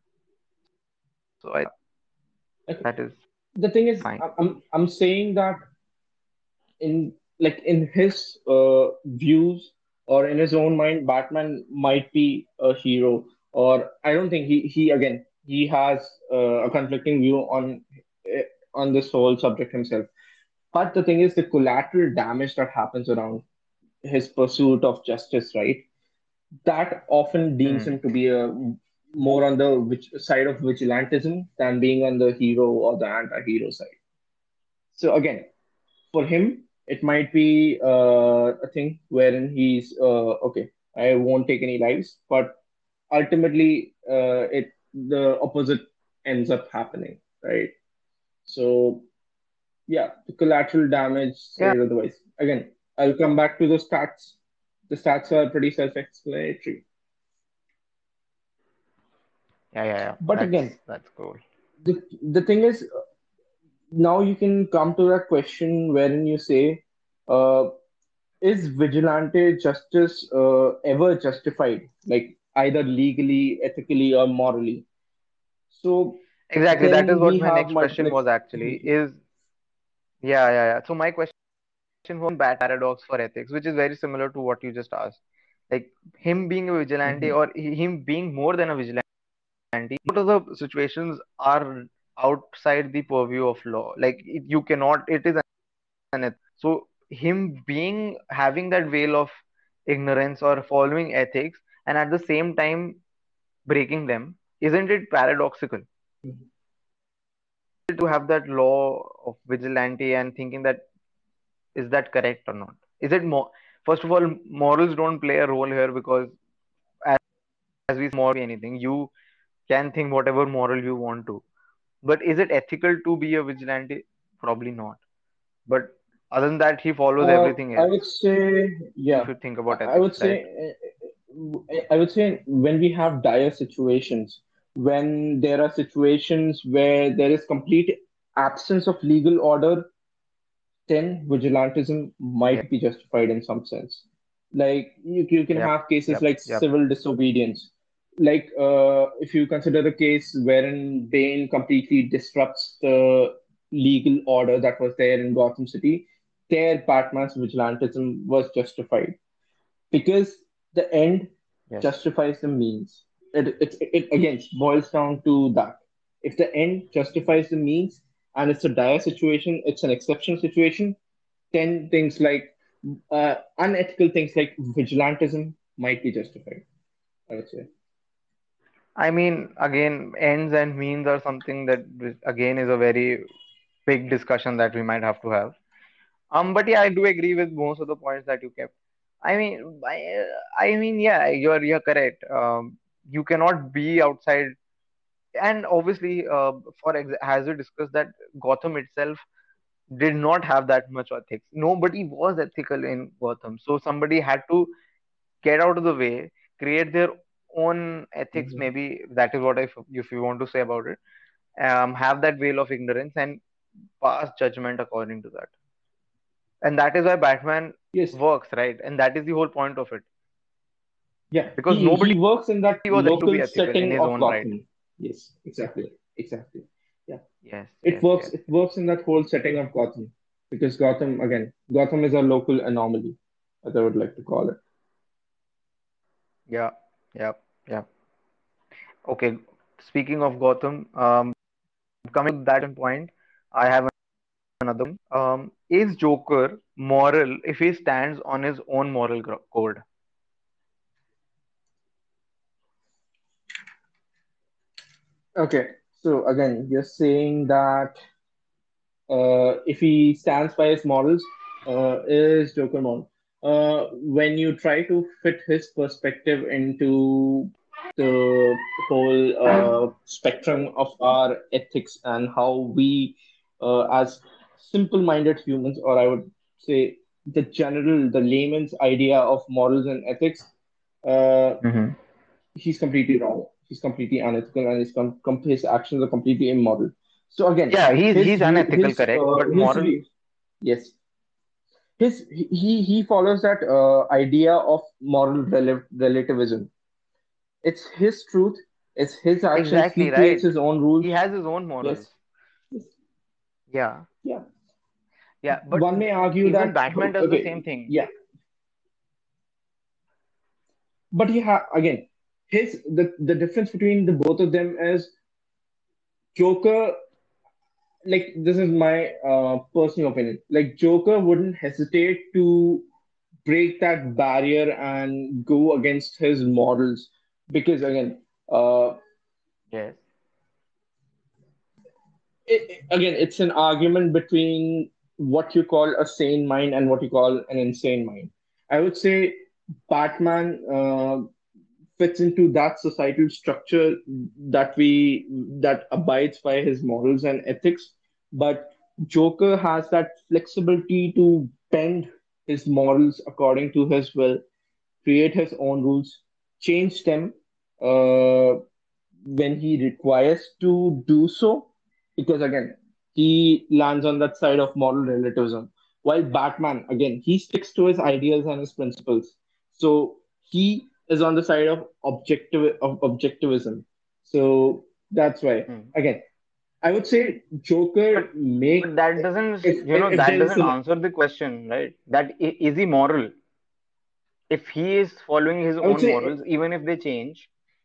So I Okay. that is The thing is, fine. I- I'm I'm saying that in like in his uh, views or in his own mind, Batman might be a hero, or I don't think he he again he has uh, a conflicting view on eh, on this whole subject himself. But the thing is, the collateral damage that happens around. his pursuit of justice, right? That often deems Hmm. him to be a more on the which side of vigilantism than being on the hero or the anti-hero side. So again, for him, it might be uh, a thing wherein he's uh, okay. I won't take any lives, but ultimately, uh, it the opposite ends up happening, right? So yeah, the collateral damage Yeah, says otherwise. Again, I'll come back to the stats. The stats are pretty self-explanatory. yeah, yeah, yeah. But That's again, that's cool. the the thing is, now you can come to that question wherein you say, uh, is vigilante justice uh, ever justified, like either legally, ethically, or morally? So Exactly. That is then what we my have next multiple. question Ex- was actually. Is Yeah, yeah, yeah. So my question was bat paradox for ethics, which is very similar to what you just asked. Like him being a vigilante Mhm, or he- him being more than a vigilante, what are the situations are outside the purview of law? Like it, you cannot, it is an eth- so him being having that veil of ignorance or following ethics and at the same time breaking them, isn't it paradoxical? mhm. To have that law of vigilante and thinking that is that correct or not? Is it more? First of all, morals don't play a role here because as we moral be anything. You can think whatever moral you want to. But is it ethical to be a vigilante? Probably not. But other than that, he follows Uh, everything I else. would say, If yeah, you think I about I ethics, would say, right? uh, I would say when we have dire situations, when there are situations where there is complete absence of legal order, then vigilantism Yeah. might be justified in some sense. Like you, you can Yep. have cases Yep. like Yep. civil disobedience. Like uh, if you consider a case wherein Bane completely disrupts the legal order that was there in Gotham City, there Batman's vigilantism was justified because the end Yes. justifies the means. It, it, it again boils down to that. If the end justifies the means and it's a dire situation, it's an exceptional situation, then things like uh, unethical things like vigilantism might be justified, I would say. I mean, again, ends and means are something that is- again is a very big discussion that we might have to have. Um, but yeah, I do agree with most of the points that you kept. I mean, I, I mean, yeah, you're you're correct. Um, you cannot be outside, and obviously, uh, for ex as we discussed, that Gotham itself did not have that much ethics. Nobody was ethical in Gotham, so somebody had to get out of the way, create their own ethics. Mhm. Maybe that is what I, if you want to say about it, um, have that veil of ignorance and pass judgment according to that. And that is why Batman Yes, works, right? And that is the whole point of it. yeah, Because he nobody he works in that was able to be local ethical in setting his of own right. Gotham. Yes, exactly, exactly. Yeah, Yes, it yes, works. yes, It yes. works in that whole setting of Gotham because Gotham again, Gotham is a local anomaly, as I would like to call it. Yeah, yeah, yeah. Okay. Speaking of Gotham, um, coming to that point, I have another one. Um, is Joker moral if he stands on his own moral gro- code? Okay, so again, you're saying that uh, if he stands by his morals, uh, is Joker moral. Uh, when you try to fit his perspective into the whole uh, spectrum of our ethics and how we, uh, as simple-minded humans, or I would say the general, the layman's idea of morals and ethics, uh, Hmm. he's completely wrong. He's completely unethical, and his com- com- his actions are completely immoral. So again, Yeah, he's his he's view, unethical, his correct? uh, But his moral, view, yes, his he he follows that uh, idea of moral rel- relativism. It's his truth. It's his actions. exactly He creates right. his own He rules. has his own morals. Yes, yes, Yeah, yeah. yeah. But One may argue even that Batman does the same okay, thing. yeah, but he ha again his the the difference between the both of them is Joker, like this is my uh, personal opinion. Like Joker wouldn't hesitate to break that barrier and go against his morals. Because again, uh, Yes. it, again, it's an argument between what you call a sane mind and what you call an insane mind. I would say Batman uh, fits into that societal structure that we that abides by his morals and ethics, but Joker has that flexibility to bend his morals according to his will, create his own rules, change them uh, when he requires to do so, because again, he lands on that side of moral relativism. While Batman, again, he sticks to his ideals and his principles. So he is on the side of objective of objectivism. So that's why. Hmm. Again, I would say Joker But make but that doesn't, if you if, know, if that there is doesn't a answer the question, right? That i- is he moral? If he is following his I would own say morals, even if they change,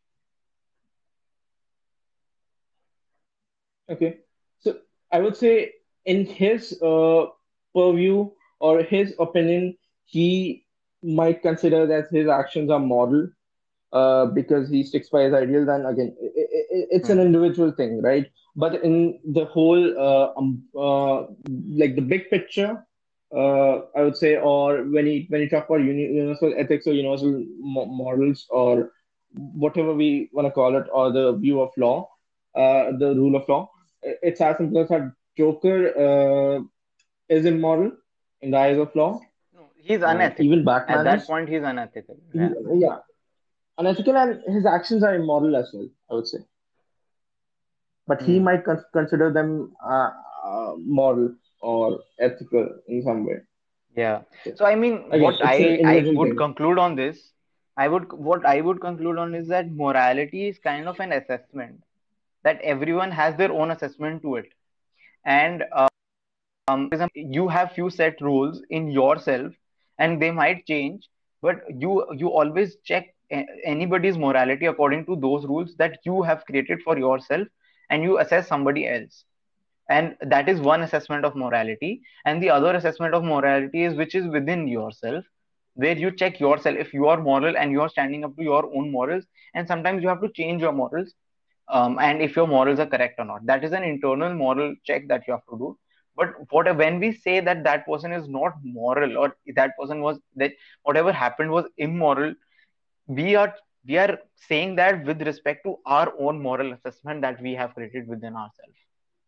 okay. So I would say in his uh, purview or his opinion, he might consider that his actions are moral uh, because he sticks by his ideal. Then again, I I I- it's an hmm, individual thing, right? But in the whole, uh, um, uh, like the big picture, uh, I would say, or when you when you talk about uni universal ethics or universal mo morals or whatever we want to call it, or the view of law, uh, the rule of law, i- it's as simple as that Joker uh, is immoral in the eyes of law, no, he's and even unethical. At Batman that is. point, he's unethical. He, Yeah. yeah, unethical, and his actions are immoral as well, I would say. But he Hmm. might con- consider them uh, uh, moral or ethical in some way. Yeah. So So I mean, again, what it's an I I individual would thing. conclude on this, I would what I would conclude on is that morality is kind of an assessment that everyone has their own assessment to it. And um, for example, you have few set rules in yourself, and they might change, but you you always check a- anybody's morality according to those rules that you have created for yourself, and you assess somebody else. And that is one assessment of morality. And the other assessment of morality is which is within yourself, where you check yourself if you are moral and you are standing up to your own morals. And sometimes you have to change your morals, um, and if your morals are correct or not. That is an internal moral check that you have to do. But what when we say that that person is not moral, or that person was that whatever happened was immoral, we are we are saying that with respect to our own moral assessment that we have created within ourselves.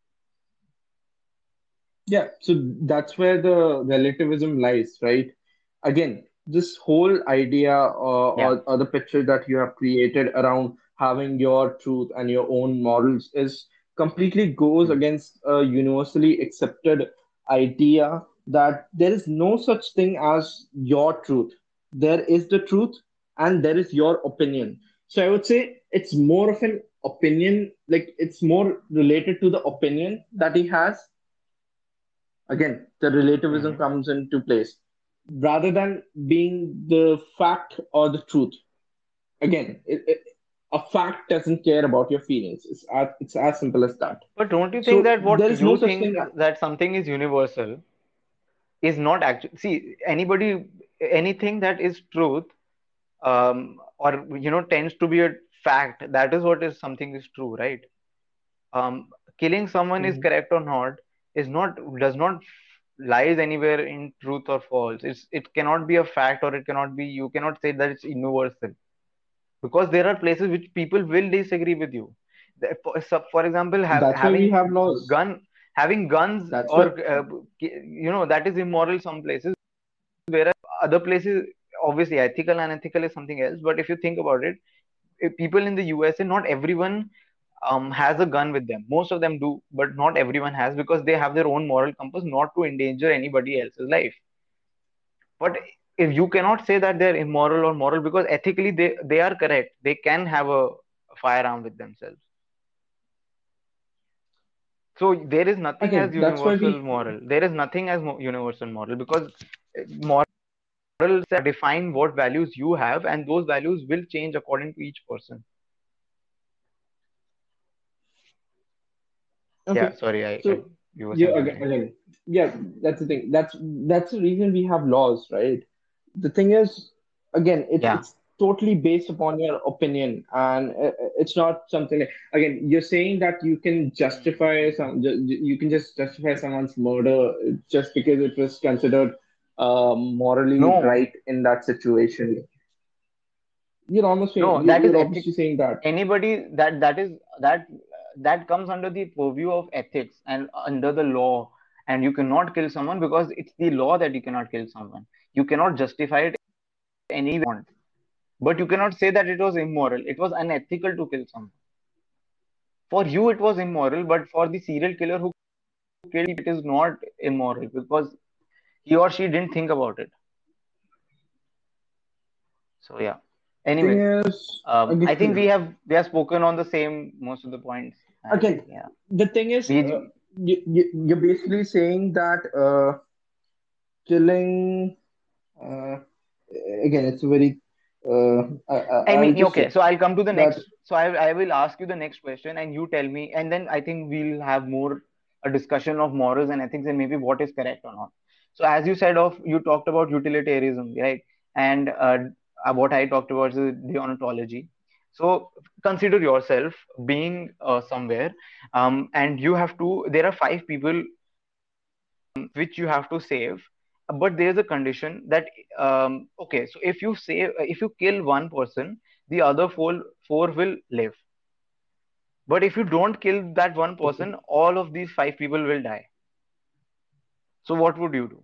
Yeah, so that's where the relativism lies, right? Again, this whole idea or, Yeah. or, or the picture that you have created around having your truth and your own morals is completely goes Hmm. against a universally accepted idea that there is no such thing as your truth. There is the truth and there is your opinion. So I would say it's more of an opinion, like it's more related to the opinion that he has. Again, the relativism Hmm. comes into place rather than being the fact or the truth. Again, it, it, a fact doesn't care about your feelings. It's as, it's as simple as that. But don't you think So that what there is no you such thing. think that something is universal is not actually, see, anybody, anything that is truth, um, or you know tends to be a fact, that is what is something is true, right? Um, killing someone is Mhm. correct or not is not, does not lies anywhere in truth or false. It's it cannot be a fact, or it cannot be, you cannot say that it's universal, because there are places which people will disagree with you. The- For, so- for example, have, That's why we having have laws. gun having guns, That's or why. uh, you know that is immoral some places, other places obviously ethical and unethical is something else. But if you think about it, if people in the U S A, not everyone um, has a gun with them. Most of them do, but not everyone has, because they have their own moral compass not to endanger anybody else's life. But if you cannot say that they're immoral or moral, because ethically they they are correct, they can have a firearm with themselves. So there is nothing as Again, that's why universal we. moral. There is nothing as mo- universal moral, because uh, morals define what values you have, and those values will change according to each person. Yeah, Okay. sorry, I, I So you were yeah, saying again, something. again, yeah, that's the thing. That's that's the reason we have laws, right? The thing is, again, it's Yeah. it's totally based upon your opinion, and uh, uh, it's not something like, again, you're saying that you can justify some, ju- ju- you can just justify someone's murder just because it was considered uh, morally No, right in that situation. You're almost saying no, you- that is you're ethics. obviously saying that. Anybody that that is that that comes under the purview of ethics and under the law, and you cannot kill someone because it's the law that you cannot kill someone. You cannot justify it any way you want, but you cannot say that it was immoral. It was unethical to kill someone. For you, it was immoral, but for the serial killer who killed people, it is not immoral because he or she didn't think about it. So yeah. The thing Anyways, is, um, I again, think we have we have spoken on the same most of the points, and again, yeah, the thing is, uh, we. you, you, you're basically saying that uh, killing. Uh, Again, it's a very. Uh, I, I, I I'll mean, just okay. say So I'll come to the that. next. So I I will ask you the next question, and you tell me, and then I think we'll have more a discussion of morals and ethics, and maybe what is correct or not. So as you said, of you talked about utilitarianism, right? And uh, uh, what I talked about is deontology. So consider yourself being uh, somewhere, um, and you have to. There are five people um, which you have to save, but there is a condition that um, okay, so if you save if you kill one person, the other four four will live, but if you don't kill that one Okay. person, all of these five people will die. So what would you do?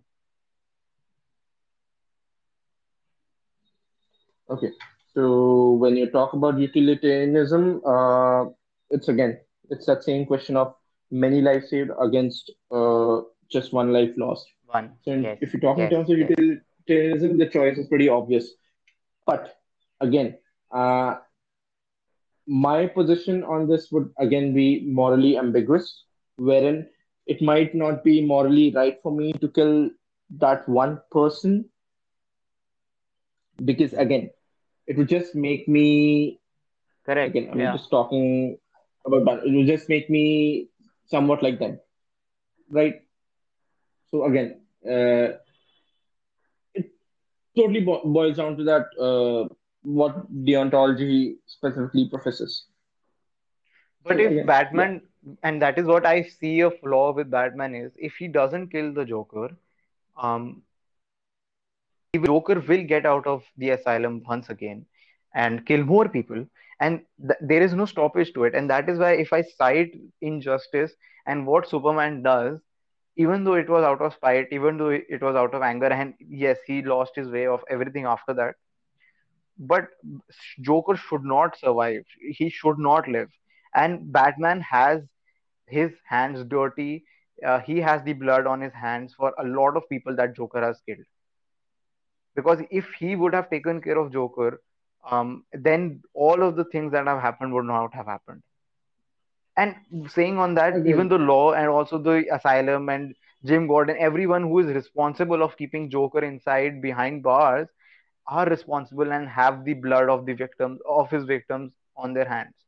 Okay. So when you talk about utilitarianism, uh, it's again, it's that same question of many lives saved against uh, just one life lost. One. So in, Yes, if you talk in yes, terms of yes. utilitarianism, the choice is pretty obvious. But again, uh, my position on this would again be morally ambiguous, wherein it might not be morally right for me to kill that one person because again, it would just make me Correct. again, I'm Yeah. just talking about that. It will just make me somewhat like them, right? So again, uh, it totally bo boils down to that uh, what deontology specifically professes. But So if again, yeah, Batman, and that is what I see a flaw with Batman is, if he doesn't kill the Joker, um, Joker will get out of the asylum once again and kill more people. And th- there is no stoppage to it. And that is why, if I cite injustice and what Superman does, even though it was out of spite, even though it was out of anger, and yes, he lost his way of everything after that, but Joker should not survive. He should not live. And Batman has his hands dirty. Uh, he has the blood on his hands for a lot of people that Joker has killed, because if he would have taken care of Joker, um, then all of the things that have happened would not have happened. And saying on that, even again, the law and also the asylum and Jim Gordon, everyone who is responsible of keeping Joker inside behind bars are responsible and have the blood of the victims of his victims on their hands.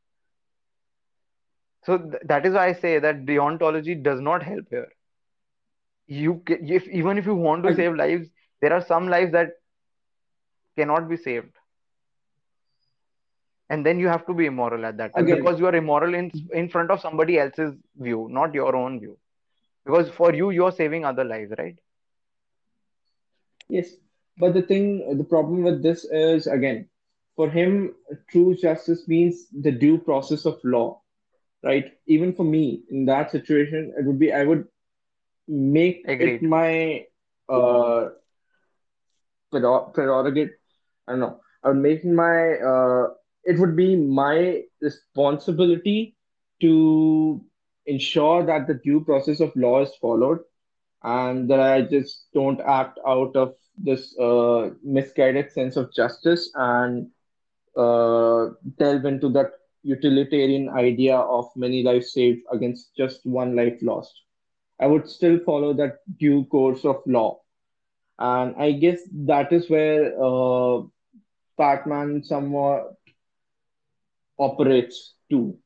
So th- that is why I say that deontology does not help here. You ca- if even if you want to ag save lives, there are some lives that cannot be saved, and then you have to be immoral at that time again, because you are immoral in in front of somebody else's view, not your own view, because for you you're saving other lives, right? yes. But the thing, the problem with this is again, for him, true justice means the due process of law, right? Even for me, in that situation, it would be I would make it Agreed. my uh prero- prerogative. I don't know. I would make my uh, it would be my responsibility to ensure that the due process of law is followed and that I just don't act out of this uh, misguided sense of justice and uh, delve into that utilitarian idea of many lives saved against just one life lost. I would still follow that due course of law. And I guess that is where uh, Batman somewhat operates too.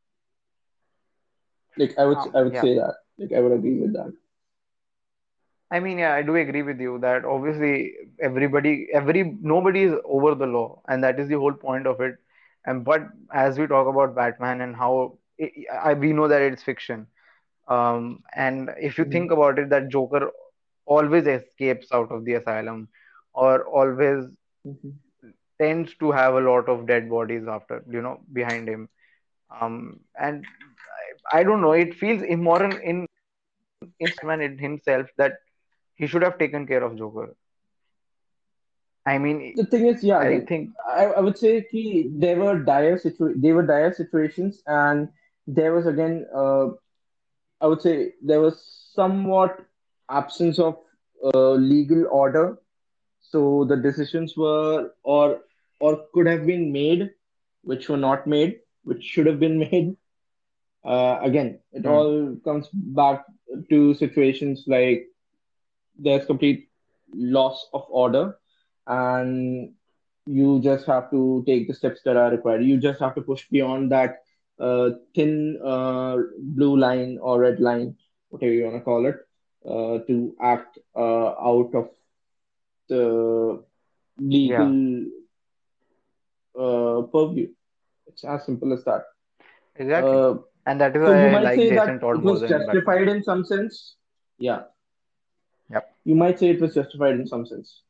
Like I would, Um I would yeah, say that. Like I would agree with that. I mean, yeah, I do agree with you that obviously everybody, every nobody is over the law, and that is the whole point of it. And but as we talk about Batman and how I I, we know that it's fiction, um, and if you think Mhm. about it, that Joker always escapes out of the asylum, or always Mhm. tends to have a lot of dead bodies after, you know, behind him. Um, and I, I don't know, it feels immoral in in Batman in himself that he should have taken care of Joker. I mean, The thing is, yeah, I like think, I, I would say ki there were dire situ they were dire situations, and there was again, uh, I would say there was somewhat absence of uh, legal order. So the decisions were or or could have been made, which were not made, which should have been made. Uh, again, it hmm, all comes back to situations like there's complete loss of order, and you just have to take the steps that are required. You just have to push beyond that uh, thin uh, blue line or red line, whatever you want to call it, uh, to act uh, out of the yeah, legal uh, purview. It's as simple as that. exactly. Uh, And that is so you why I might like say Jason that Todd it more was than Batman. justified in some sense. Yeah, Yep. you might say it was justified in some sense.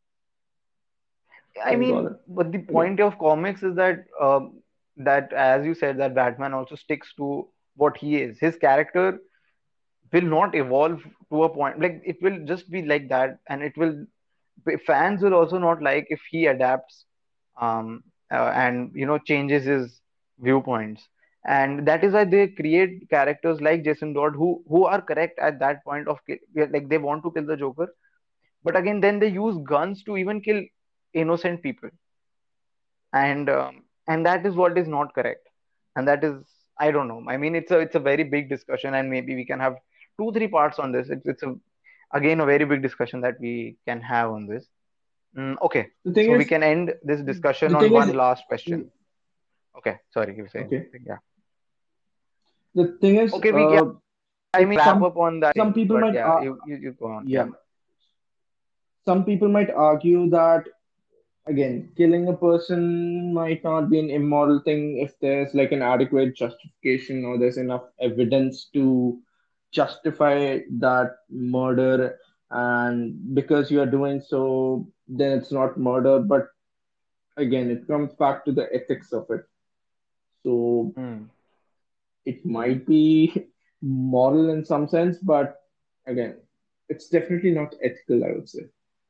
I What do you call mean, it? but the Again. point of comics is that um, that as you said, that Batman also sticks to what he is. His character will not evolve to a point, like it will just be like that, and it will fans will also not like if he adapts, um, uh, and you know, changes his viewpoints. And that is why they create characters like Jason Todd who who are correct at that point of ki- yeah, like they want to kill the Joker, but again then they use guns to even kill innocent people. And um, and that is what is not correct. And that is, I don't know, I mean, it's a it's a very big discussion, and maybe we can have two three parts on this. It's, it's a again a very big discussion that we can have on this. Mm, okay, The thing so we is, can end this discussion the on thing is, one last question. Okay, sorry, you were saying okay. something. Yeah. The thing is, Okay, we yeah, uh, I like mean, wrap some up on that some thing, people but might, yeah, uh, you you, you go on. Yeah. yeah, some people might argue that again, killing a person might not be an immoral thing if there's like an adequate justification or there's enough evidence to justify that murder, and because you are doing so, then it's not murder. But again, it comes back to the ethics of it. So Hmm. it might be moral in some sense, but again, it's definitely not ethical, I would say.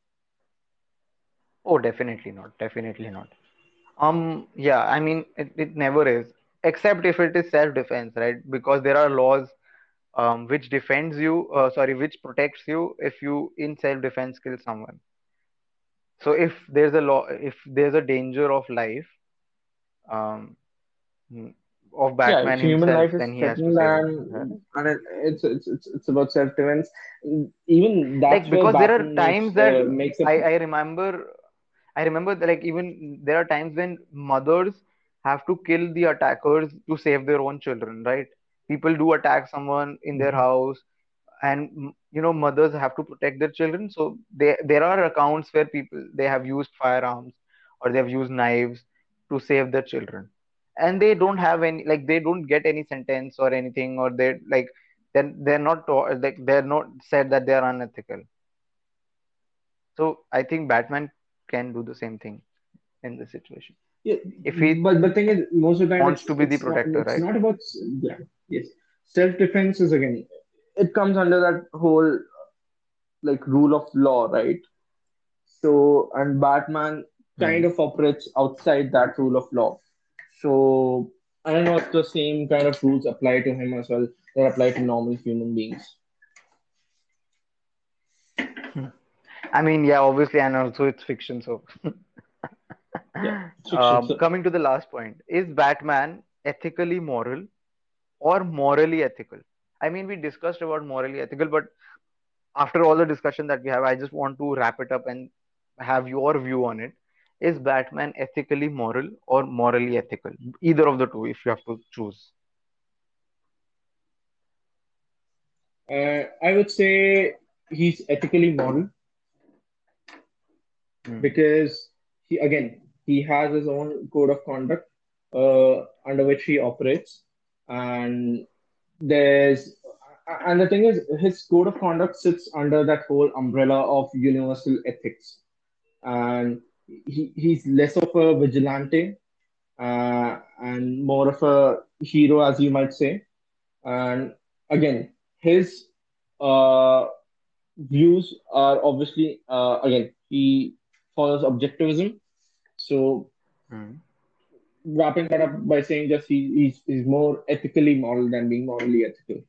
Oh, definitely not. Definitely not. Um, yeah, I mean, it, it never is, except if it is self-defense, right? Because there are laws um, which defends you, uh, sorry, which protects you if you in self-defense kill someone. So if there's a law, if there's a danger of life, um, mm, of Yeah, if Batman human himself, life is then he has to threatened, save him. Right? and and it, it's it's it's it's about self-defense. Even Like that's where because there are Batman times makes that uh, makes a I I remember I remember that, like, even there are times when mothers have to kill the attackers to save their own children, right? People do attack someone in their Mhm. house, and mm, you know, mothers have to protect their children. So they, there are accounts where people they have used firearms or they have used knives to save their children, and they don't have any, like they don't get any sentence or anything, or they like then they're not to- like they're not said that they are unethical. So I think Batman can do the same thing in this situation Yeah, if he but the thing is, most of the time, wants it's to be the it's not protector, it's right? not about yeah, yes, self-defense is again, it comes under that whole like rule of law, right? So, and Batman kind Hmm. of operates outside that rule of law. So, I don't know if the same kind of rules apply to him as well that apply to normal human beings. I mean, yeah, obviously, and also it's fiction. So, Yeah, it's fiction. um, So, coming to the last point, is Batman ethically moral or morally ethical? I mean, we discussed about morally ethical, but after all the discussion that we have, I just want to wrap it up and have your view on it. Is Batman ethically moral or morally ethical? Either of the two, if you have to choose. uh, I would say. he's ethically moral Hmm. because he again he has his own code of conduct uh, under which he operates, and there's and the thing is his code of conduct sits under that whole umbrella of universal ethics, and he, he's less of a vigilante uh, and more of a hero, as you might say. And again, his uh, views are obviously uh, again he follows objectivism. So Hmm. wrapping that up by saying just he, he's, he's more ethically moral than being morally ethical.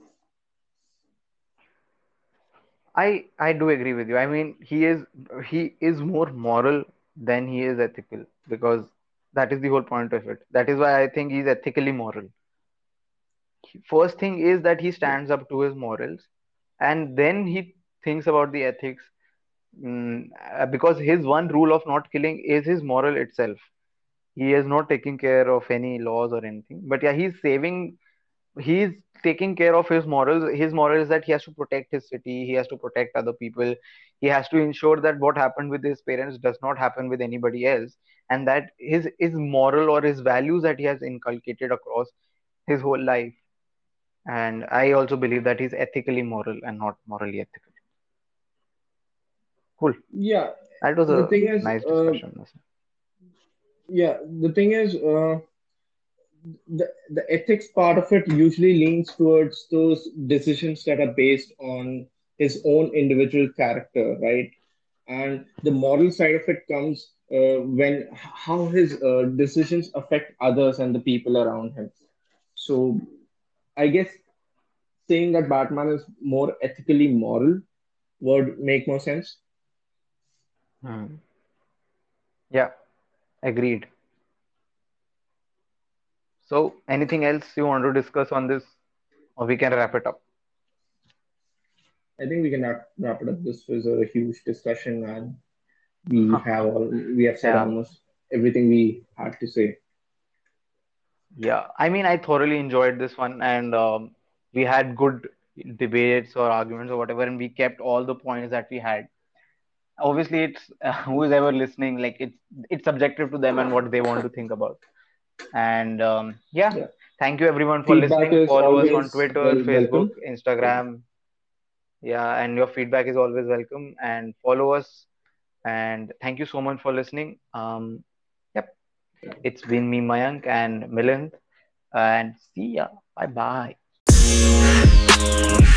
I I do agree with you. I mean, he is he is more moral than he is ethical because that is the whole point of it. That is why I think he's ethically moral. First thing is that he Yeah. stands up to his morals, and then he thinks about the ethics. Mm, uh, because his one rule of not killing is his moral itself. He is not taking care of any laws or anything. But yeah, he's saving he's taking care of his morals. His moral is that he has to protect his city, he has to protect other people, he has to ensure that what happened with his parents does not happen with anybody else, and that his his moral or his values that he has inculcated across his whole life. And I also believe that he's ethically moral and not morally ethical. Cool. Yeah. That was The a thing is, nice uh, discussion. yeah, the thing is, uh, the, the ethics part of it usually leans towards those decisions that are based on his own individual character, right? And the moral side of it comes uh, when how his uh, decisions affect others and the people around him. So I guess saying that Batman is more ethically moral would make more sense. Hmm. Yeah, agreed. So, anything else you want to discuss on this, or we can wrap it up? I think we can wrap, wrap it up. This was a huge discussion, and we have all we have said Yeah, almost everything we had to say. yeah. I mean, I thoroughly enjoyed this one, and um, we had good debates or arguments or whatever, and we kept all the points that we had. Obviously, it's uh, who is ever listening, like it's it's subjective to them and what they want to think about. And um, yeah, Yeah, thank you everyone for feedback listening. is Follow us on always Twitter, well Facebook, welcome. Instagram. Yeah, and your feedback is always welcome. And follow us. And thank you so much for listening. Um, yep, it's been me, Mayank, and Milind. And see ya. Bye bye.